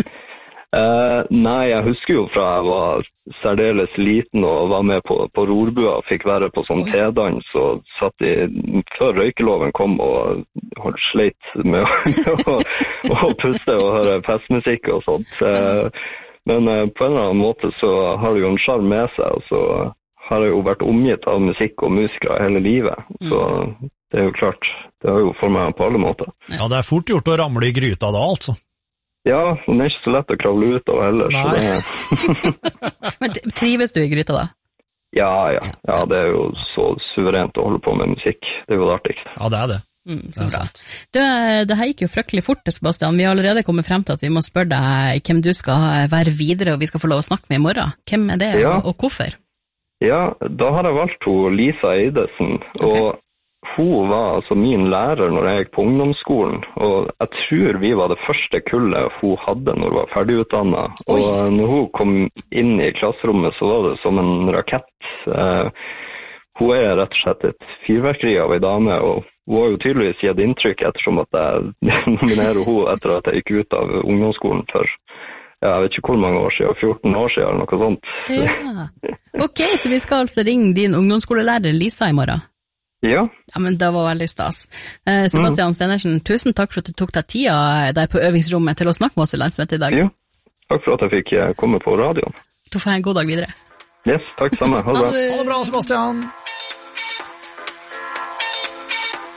Uh, nei, jeg husker jo fra jeg var særdeles liten og var med på, på rorbua og fikk være på sånn T-dans og satt i, før røykeloven kom og holdt sleit med å, å puste og høre festmusikk og sånt. Uh, men uh, på en eller annen måte så har det jo en charm med seg, og så har jeg jo vært omgitt av musikk og musikere hele livet. Så det er jo klart, det har jo for meg på alle måter. Ja, det er fort gjort å ramle i gryta da, altså. Ja, den er ikke så lett å kravle ut av heller. Så det... Men trives du i gryta da? Ja, ja. Ja, det er jo så suverent å holde på med musikk. Det er jo det artigste. Ja, det er det. Mm, så bra. Det, det her gikk jo fryktelig fort, Sebastian. Vi har allerede kommet frem til at vi må spørre deg hvem du skal være videre, og vi skal få lov å snakke med i morgen. Hvem er det, ja. og, og hvorfor? Ja, da har jeg valgt hun Lisa Eidesen, okay. Og hun var altså min lærer når jeg gikk på ungdomsskolen, og jeg tror vi var det første kullet hun hadde når hun var ferdigutdannet. Og når hun kom inn i klasserommet så var det som en rakett. Uh, hun er rett og slett et fyrverkeri av en dame, og hun har jo tydeligvis gitt inntrykk ettersom at jeg nominerer hun etter at jeg gikk ut av ungdomsskolen for, ja, jeg vet ikke hvor mange år siden, fjorten år siden eller noe sånt. Ja. Ok, så vi skal altså ringe din ungdomsskolelærer Lisa i morgen? Ja. Ja, men det var veldig stas. Eh, Sebastian mm. Stenersen, tusen takk for at du tok deg tida der på øvingsrommet til å snakke med oss i Landsmøtet i dag. Ja, takk for at jeg fikk komme på radioen. Du får ha en god dag videre. Yes, takk samme. Ha det bra. Ha det bra, Sebastian.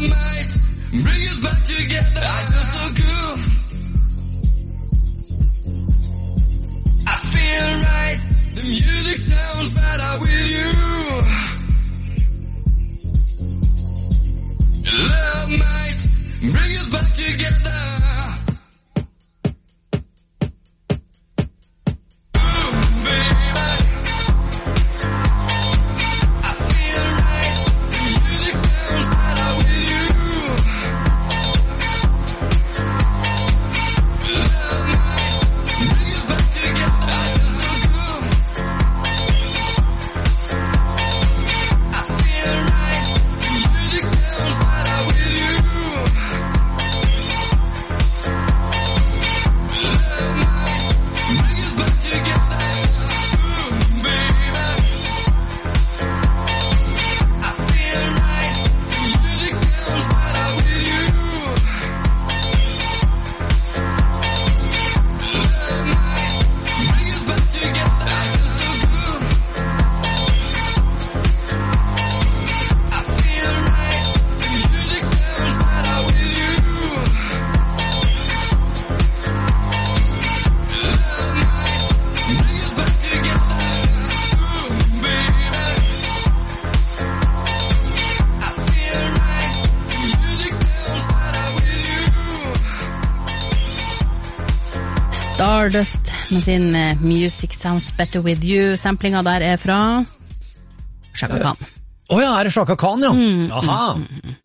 might bring us back together. I feel so good. I feel right. The music sounds better with you. Love might bring us back together. Stardust med sin uh, Music Sounds Better With You. Samplinga der er fra Chaka Khan. Åh oh ja, er det Chaka Khan, ja? Mm, Aha. Mm, mm.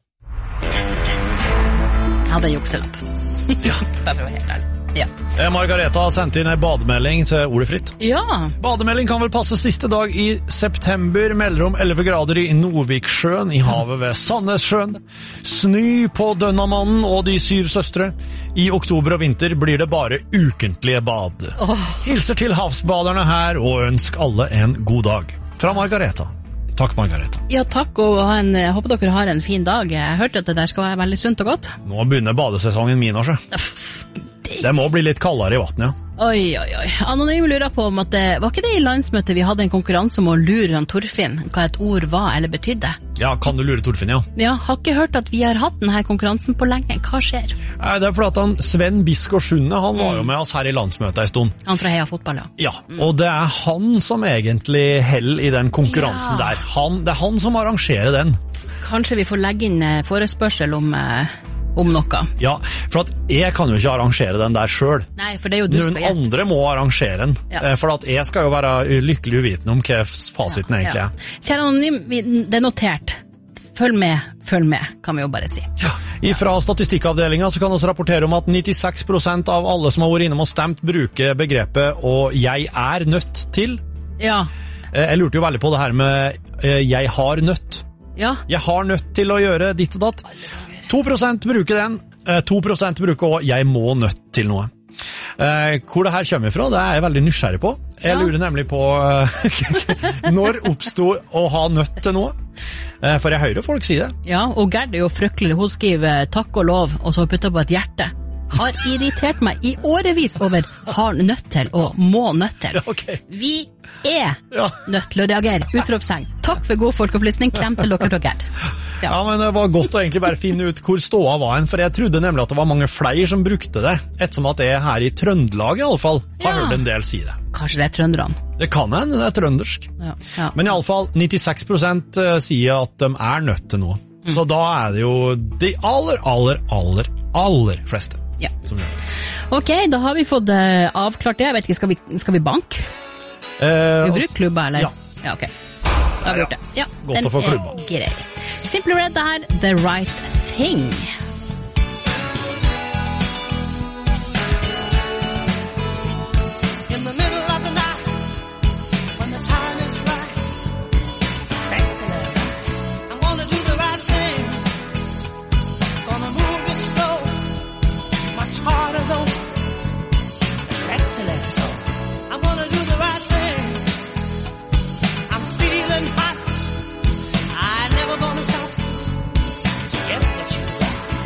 Jeg hadde en jukselapp. Ja. Bare for å være helt ærlig. Ja. Margareta har sendt inn en bademelding til Ole Fritt. Ja. Bademelding kan vel passe siste dag i september, melder om elleve grader i Noviksjøen, i havet ved Sandnessjøen. Snø på Dønnamannen og de syv søstre. I oktober og vinter blir det bare ukentlige bad. Oh. Hilser til havsbaderne her, og ønsk alle en god dag. Fra Margareta. Takk, Margareta. Ja, takk, og ha en, jeg håper dere har en fin dag. Jeg hørte at det der skal være veldig sunt og godt. Nå begynner badesesongen min også. Det må bli litt kaldere i vattnet, ja. Oi, oi, oi. Anonym lurer på om at det, var ikke det i landsmøtet vi hadde en konkurranse om å lure han Torfinn hva et ord var eller betydde? Ja, kan du lure Torfinn, ja? Ja, har ikke hørt at vi har hatt denne konkurransen på lenge. Hva skjer? Nei, det er fordi at han, Sven Biskår Sunde, han var jo med oss her i landsmøtet en stund. Han fra Heia Fotball, ja. Ja, og det er han som egentlig held i den konkurransen Ja. der. Han, det er han som arrangerer den. Kanskje vi får legge inn eh, forespørsel om, eh, om noe. Ja, for at jeg kan jo ikke arrangere den der selv. Nei, for det er jo du Noen skal gjøre. andre må arrangere den, Ja. Eh, for at jeg skal jo være lykkelig uvitende om hva fasiten Ja, egentlig ja. er. Kjære Anonym, vi- det er notert. Følg med, følg med, kan vi jo bare si. Fra statistikkavdelingen så kan vi rapportere om at nittiseks prosent av alle som har vært innom og stemt bruker begrepet «og jeg er nødt til». Ja, Eh, Jeg lurte jo veldig på det her med eh, «jeg har nødt». ja. Jeg har nødt til å gjøre ditt og datt. to prosent bruker den, eh, to prosent bruker også «jeg må nødt til noe». Eh, hvor det her kommer fra, det er jeg veldig nysgjerrig på. Jeg Ja. lurer nemlig på eh, når oppstod å ha nødt til noe. Eh, for jeg hører folk si det. Ja, og Gerd er jo fryktelig. Hun skriver takk og lov, og så putter på et hjerte. Har irritert meg i årevis over har nødt til og må nødt til. Vi er nødt til å reagere. Utropstegn. Takk for god folkeopplysning. Klem til dere og Gerd. Ja. men det var godt å egentlig bare finne ut hvor ståa var en, for jeg trodde nemlig at det var mange flere som brukte det, ettersom at jeg her i Trøndelag i alle fall har Ja. hørt en del si det. Kanskje det er trønderne. Det kan hende, det er trøndersk. Ja. Ja. Men i alle fall, nittiseks prosent sier at de er nødt til noe. Mm. Så da er det jo de aller, aller, aller, aller fleste Ja. som gjør det. Ok, da har vi fått uh, avklart det. Jeg vet ikke, skal vi, skal vi bank? Eh, Vi bruker klubba, eller? Ja. Ja, ok. Da har vi gjort det. Ja, Godt den å få er klubba. grei. Simply Red det her, The Right Thing. In the middle of the night, when the time is right, sexy love, I'm gonna do the right thing. Gonna move it slow, much harder though. Sexy love, so I'm gonna do the right thing. I'm feeling hot, I'm never gonna stop to get what you want.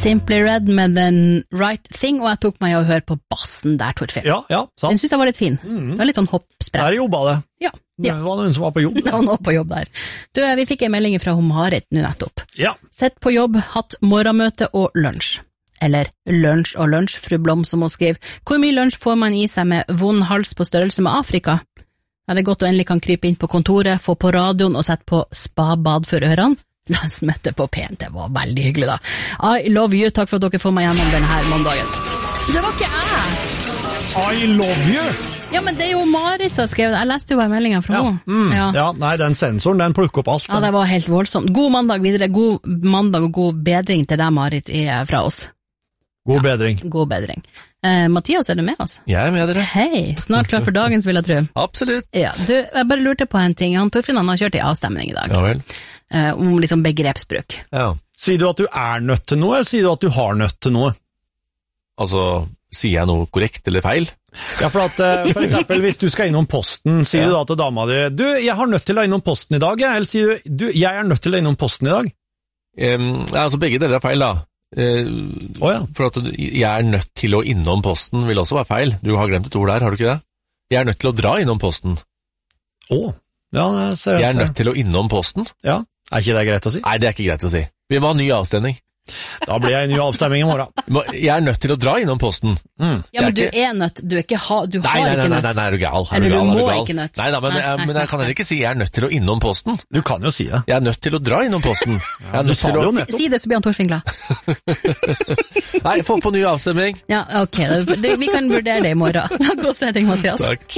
Simply Red med den Right Thing, og jeg tok meg å høre på bassen der, Torfinn. Ja, ja, sant. Den synes jeg var litt fin. Mm. Det var litt sånn hoppsprett. Der jobba det. Ja, ja. Det var noen som var på jobb. Det var noen på jobb der. Du, vi fikk en melding fra Marit nå nettopp. Ja. Sett på jobb, hatt morgenmøte og lunsj. Eller lunsj og lunsj, fru Blom som må skrive. Hvor mye lunsj får man i seg med vond hals på størrelse med Afrika? Ja, det er godt å endelig kan krype inn på kontoret, få på radioen og sette på spa-bad for ørene. Landsmøte på P N, det var veldig hyggelig da. I love you, takk for at dere får meg gjennom denne her mandagen. Det var ikke jeg! I love you! Ja, men det er jo Marit som har skrevet det. Jeg leste jo bare meldingen fra ja. henne. Mm. Ja. ja, nei, den sensoren, den plukker opp alt. Ja, det var helt voldsomt. God mandag videre, god mandag og god bedring til deg, Marit, fra oss. God ja. bedring. God bedring. Eh, Mathias, er du med oss? Jeg er med dere. Hei, snart klar for dagens, vil jeg tro. Absolutt. Ja, du, jeg bare lurte på en ting. Han Torfinn, han har kjørt i avstemning i dag. Ja vel. Uh, om liksom begrepsbruk. Ja. Sier du at du er nødt til noe, eller sier du at du har nødt til noe? Altså, sier jeg noe korrekt eller feil? Ja, for at, uh, for eksempel, hvis du skal innom posten, sier ja. du da til dama di, du, jeg har nødt til å innom posten i dag, eller sier du, du, jeg er nødt til å innom posten i dag? Um, altså, begge deler er feil da. Uh, oh, ja. For at jeg er nødt til å innom posten vil også være feil. Du har glemt et ord der, har du ikke det? Jeg er nødt til å dra innom posten. Åh. Oh. Ja, det ser jeg. Jeg er nødt til å innom posten. Ja, er ikke det greit å si? Nei, det er ikke greit å si. Vi må ha ny avstemning. Da blir jeg en ny avstemning i morgen. Jeg er nødt til å dra innom posten. Mm. Ja, men du er nødt, du er ikke ha, du nei, har nei, nei, ikke nødt. Nei, nei, nei, er du gal? Er Eller du, gal? du må Er du gal? ikke nødt. Nei, da, men, nei, jeg, nei, men jeg kan heller ikke si jeg er nødt til å innom posten. Du kan jo si det. Jeg er nødt til å dra innom posten. Ja, du sa det jo nettopp. Si, si det, så blir han Torfinn glad. Nei, få på ny avstemning. Ja, ok, det, vi kan vurdere det i morgen. God sending, Mathias. Takk.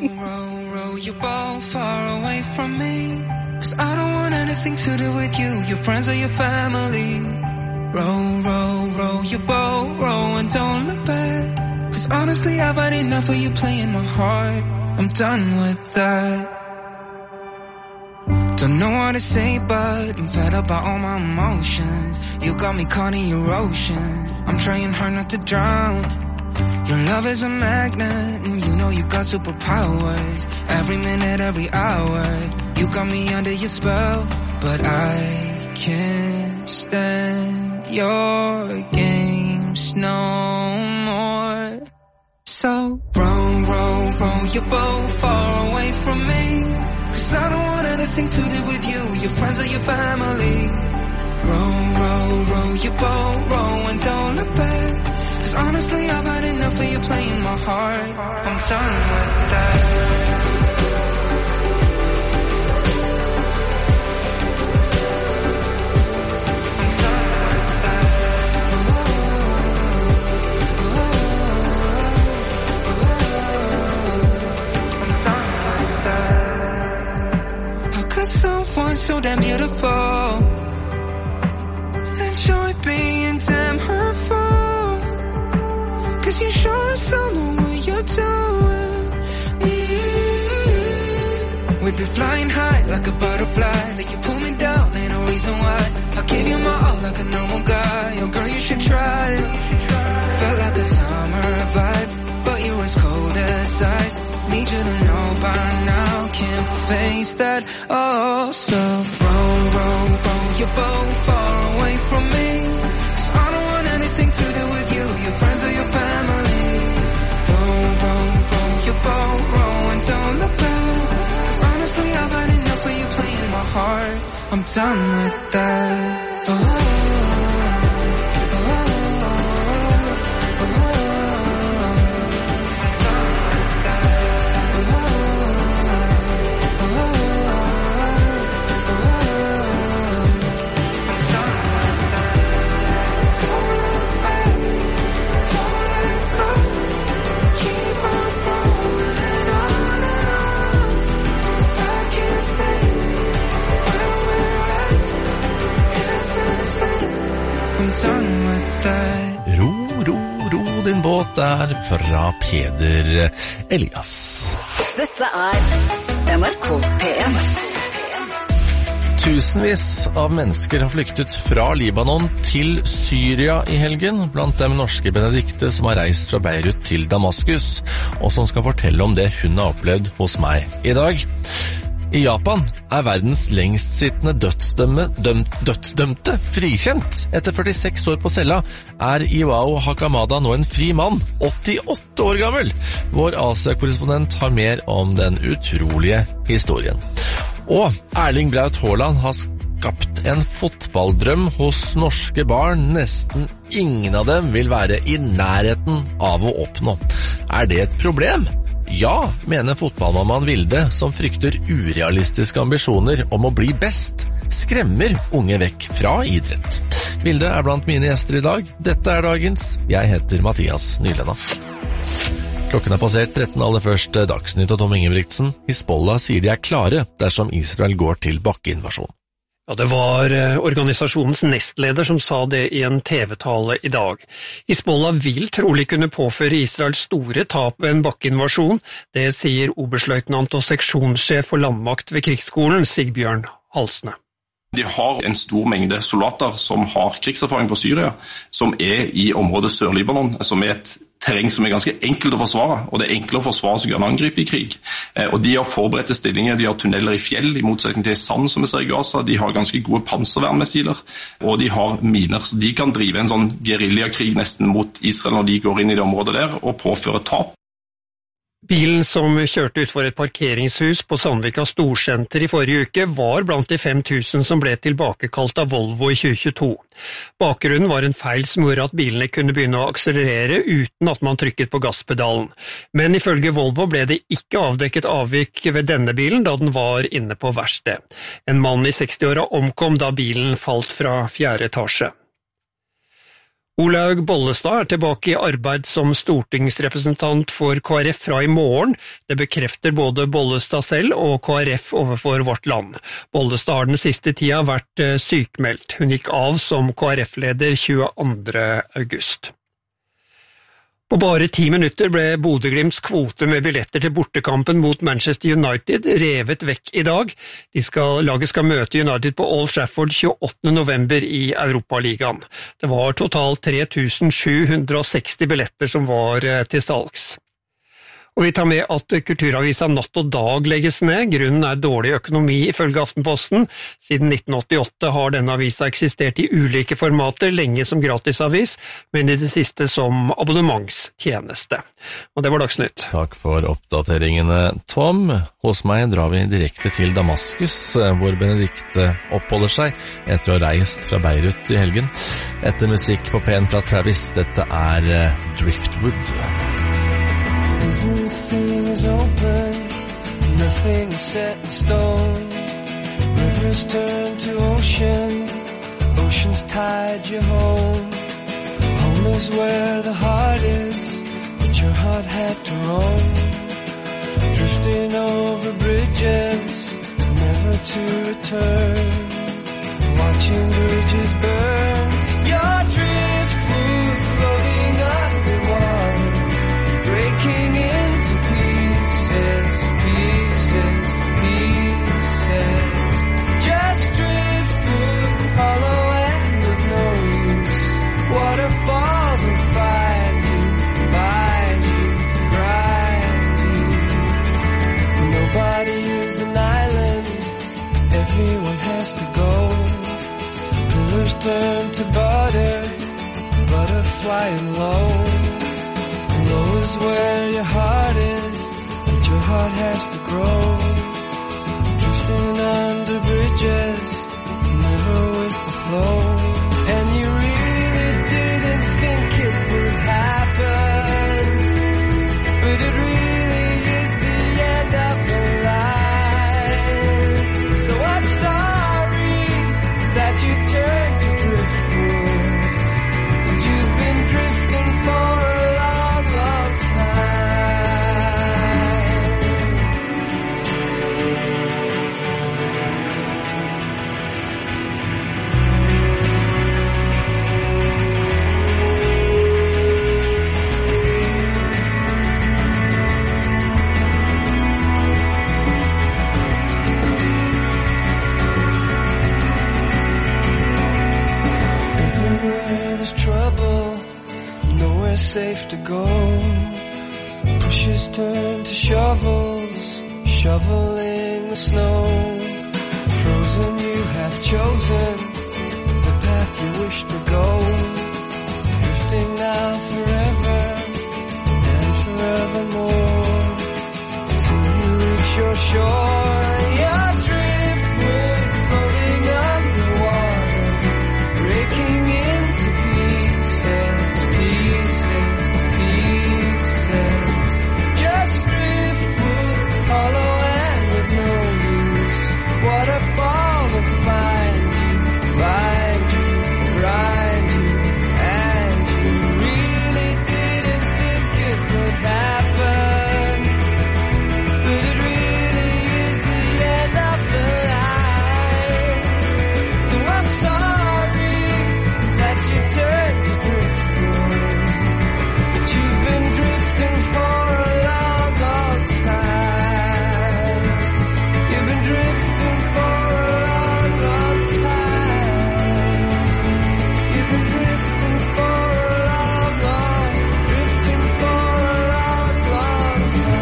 Cause I don't want anything to do with you, your friends or your family. Row, row, row your boat, row and don't look back. Cause honestly I've had enough of you playing my heart. I'm done with that. Don't know what to say but I'm fed up by all my emotions. You got me caught in your ocean. I'm trying hard not to drown. Your love is a magnet and you know you got superpowers. Every minute, every hour you got me under your spell. But I can't stand your games no more. So row, row, row your boat far away from me. Cause I don't want anything to do with you, your friends or your family. Row, row, row your boat, row and don't look back. Cause honestly I've had enough of you playing my heart. I'm done with that. I'm done with that. Oh, oh, oh, oh. I'm done with that. How could someone so damn beautiful enjoy being damn hurtful? Cause you sure as hell know what you're doing. Mm-hmm. We'd be flying high like a butterfly. Then you pull me down, ain't no reason why. I'll give you my all like a normal guy. Oh girl, you should try it. Felt like a summer vibe, but you're as cold as ice. Need you to know by now, can't face that. Oh, so row, row, row your boat far away from me. Cause I don't want anything to do with you, your friends or your family. Row, row, row your boat, row and don't look back. Cause honestly I've had enough of you playing my heart. I'm done with that. Oh, Ro, ro, ro din båt der fra Peder Elias. Dette er N R K P en. Tusenvis av mennesker har flyktet fra Libanon til Syria i helgen, blant dem norske Benedikte som har reist fra Beirut til Damaskus, og som skal fortelle om det hun har opplevd hos meg i dag. I Japan er verdens lengstsittende dødsdømme, dømt, dødsdømte frikjent. Etter førtiseks år på cella er Iwao Hakamada nå en fri mann, åttiåtte år gammel. Vår Asia-korrespondent har mer om den utrolige historien. Og Erling Braut Haaland har skapt en fotballdrøm hos norske barn. Nesten ingen av dem vil være i nærheten av å oppnå. Er det et problem? Ja, mener fotballmammaen Vilde, som frykter urealistiske ambisjoner om å bli best, skremmer unge vekk fra idrett. Vilde er blant mine gjester i dag. Dette er dagens. Jeg heter Mathias Nylenda. Klokken er passert tretten, aller først Dagsnytt og Tom Ingebrigtsen. Hizbollah sier de er klare dersom Israel går til bakkeinvasjon. Ja, det var organisasjonens nestleder som sa det i en T V-tale i dag. Hizbollah vil trolig kunne påføre Israel store tap ved en bakkeinvasjon. Det sier oberstløytnant og seksjonssjef for landmakt ved krigsskolen, Sigbjørn Halsne. De har en stor mengde soldater som har krigserfaring fra Syria, som er i området Sør-Libanon, som er et terreng som er ganske enkelt å forsvare, og det er enklere å forsvare seg enn å angripe i krig. Og de har forberedte stillinger, de har tunneler i fjell, i motsetning til sand som vi ser i Gaza, de har ganske gode panservernmissiler, og de har miner, så de kan drive en sånn guerillakrig nesten mot Israel når de går inn i det området der, og påføre tap. Bilen som kjørte ut for et parkeringshus på Sandvika Storsenter i forrige uke var blant de fem tusen som ble tilbakekalt av Volvo i tjue tjueto. Bakgrunnen var en feil som gjorde at bilene kunne begynne å akselerere uten at man trykket på gasspedalen. Men ifølge Volvo ble det ikke avdekket avvik ved denne bilen da den var inne på verksted. En mann i sekstiåra omkom da bilen falt fra fjerde etasje. Olaug Bollestad er tilbake i arbeid som stortingsrepresentant for K R F fra i morgen. Det bekrefter både Bollestad selv og K R F overfor Vårt Land. Bollestad har den siste tida vært sykmeldt. Hun gikk av som K R F-leder tjueandre august. På bare ti minutter ble Bodø/Glimts kvote med billetter til bortekampen mot Manchester United revet vekk i dag. De skal, laget skal møte United på Old Trafford tjueåttende november i Europaligaen. Det var totalt tre tusen sju hundre og seksti billetter som var til salgs. Og vi tar med at kulturavisa Natt og Dag legges ned. Grunnen er dårlig økonomi ifølge Aftenposten. Siden nitten åttiåtte har denne avisa eksistert i ulike formater, lenge som gratisavis, men i det siste som abonnementstjeneste. Og det var Dagsnytt. Takk for oppdateringene, Tom. Hos meg drar vi direkte til Damaskus, hvor Benedikte oppholder seg etter å ha reist fra Beirut i helgen. Etter musikk på P en fra Travis, dette er Driftwood. Everything is open, nothing is set in stone. Rivers turn to ocean, ocean's tide you home. Home is where the heart is, but your heart had to roam. Drifting over bridges, never to return. Watching bridges burn, your driftwood floating underwater. Breaking into pieces, pieces, pieces. Just driftwood, hollow and of no use. Waterfalls will find you, find you, grind you. Nobody is an island, everyone has to go. Pillars turn to butter, butter flying low. Low is where your heart is, and your heart has to grow. Drifting under bridges, never with the flow. And you really didn't think it would happen, but it really is the end of the line. So I'm sorry that you turned to driftwood, and you've been drifting for a long, long safe to go. Pushes turn to shovels, shoveling the snow. Frozen, you have chosen the path you wish to go. Drifting now forever and forevermore. Till you reach your shore, your driftwood floating underwater, breaking into pieces, pieces, pieces. Just driftwood, hollow and with no use. Waterfalls will find you, find you, grind you, and you really didn't think it would happen. But it really is the end of the line. So I'm sorry that you turned to driftwood, but you've been drifting for a long, long time. You've been drifting for a long, long time. You've been drifting for a long, long, drifting for a long, long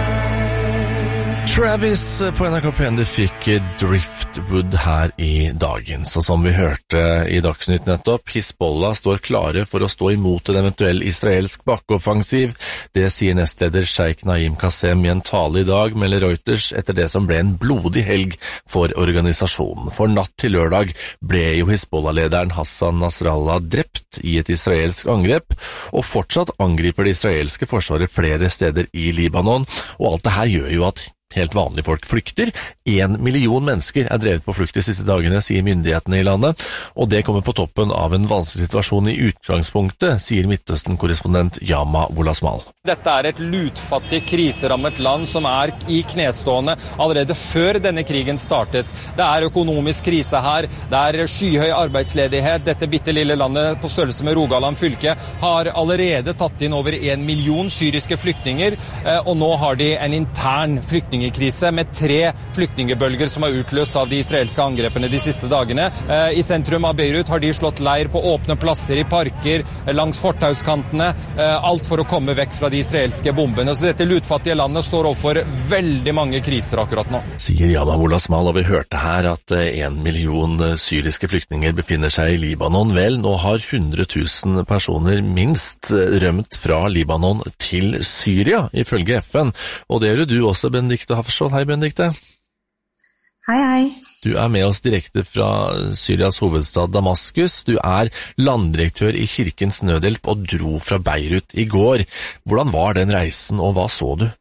time. Travis på N R K P en, det fikk Driftwood her i dagens, og som vi hørte i Dagsnytt nettopp, Hizbollah står klare for å stå imot en eventuell israelsk bakkeoffensiv. Det sier nestleder Sheikh Naim Qassem i en tale i dag, melder Reuters, etter det som ble en blodig helg for organisasjonen. For natt til lørdag ble jo Hizbollah-lederen Hassan Nasrallah drept i et israelsk angrep, og fortsatt angriper det israelske forsvaret flere steder i Libanon, og alt det her gjør jo at helt vanlige folk flykter. En million mennesker er drevet på flukt de siste dagene, sier myndighetene i landet, og det kommer på toppen av en vanskelig situasjon i utgangspunktet, sier Midtøsten-korrespondent Yama Wolasmal. Dette er et lutfattig, kriserammet land som er i knestående allerede før denne krigen startet. Det er økonomisk krise her, det er skyhøy arbeidsledighet. Dette bitte lille landet på størrelse med Rogaland fylke har allerede tatt inn over en million syriske flyktninger, og nå har de en intern flyktning krise med tre flyktningebølger som er utløst av de israelske angrepene de siste dagene. I sentrum av Beirut har de slått leir på åpne plasser i parker, langs fortauskantene, alt for å komme vekk fra de israelske bombene. Så dette lutfattige landet står overfor veldig mange kriser akkurat nå. Sier Yama Wolasmal, og vi hørte her at en million syriske flyktninger befinner seg i Libanon. Vel, nå har hundre tusen personer minst rømt fra Libanon til Syria, ifølge F N. Og det gjør du også, Benedikte Hafskjold. Hei, Benedikte. Hei, hei. Du er med oss direkte fra Syrias hovedstad Damaskus. Du er landdirektør i Kirkens Nødhjelp og dro fra Beirut i går. Hvordan var den reisen, og hva så du?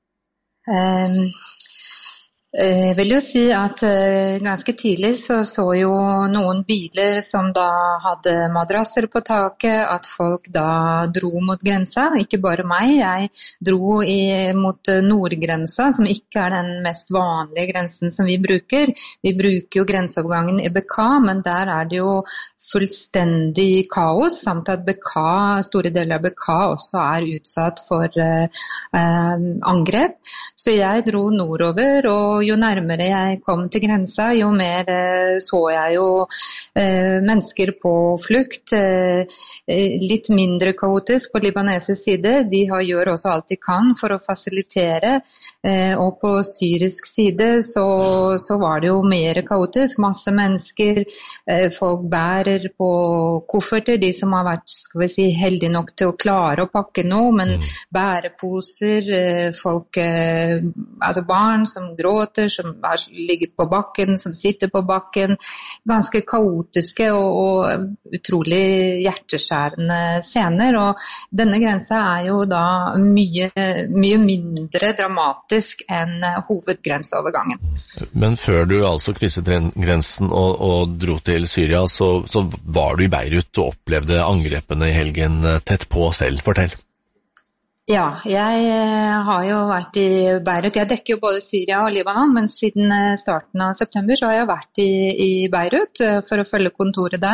Um, jeg vil jo si at uh, ganske tidlig så så jo noen biler som da hadde madrasser på taket, at folk da dro mot grensa. Ikke bare meg, jeg dro i, mot nordgrensa, som ikke er den mest vanlige grensen som vi bruker. Vi bruker jo grenseovergangen i Beqa, men der er det jo fullstendig kaos, samt at Beqa, store deler av Beqa også er utsatt for uh, uh, angrep. Så jeg dro nordover, og jo nærmere jeg kom til grensa, jo mer eh, så jeg jo eh, mennesker på flukt. Eh, litt mindre kaotisk på libanesisk side. De har, gjør også alt de kan for å fasilitere. Eh, og på syrisk side så, så var det jo mer kaotisk. Masse mennesker, eh, folk bærer på kofferter, de som har vært, skal vi si, heldige nok til å klare å pakke noe, men mm. bæreposer, eh, folk, eh, altså barn som gråter, som ligger på bakken, som sitter på bakken. Ganske kaotiske og, og utrolig hjerteskjærende scener. Og denne grensa er jo da mye, mye mindre dramatisk enn hovedgrenseovergangen. Men før du altså krysset grensen og, og dro til Syria, så, så var du i Beirut og opplevde angrepene i helgen tett på selv. Fortell. Ja, jeg har jo vært i Beirut. Jeg dekker jo både Syria og Libanon, men siden starten av september så har jeg vært i, i Beirut for å følge kontoret der.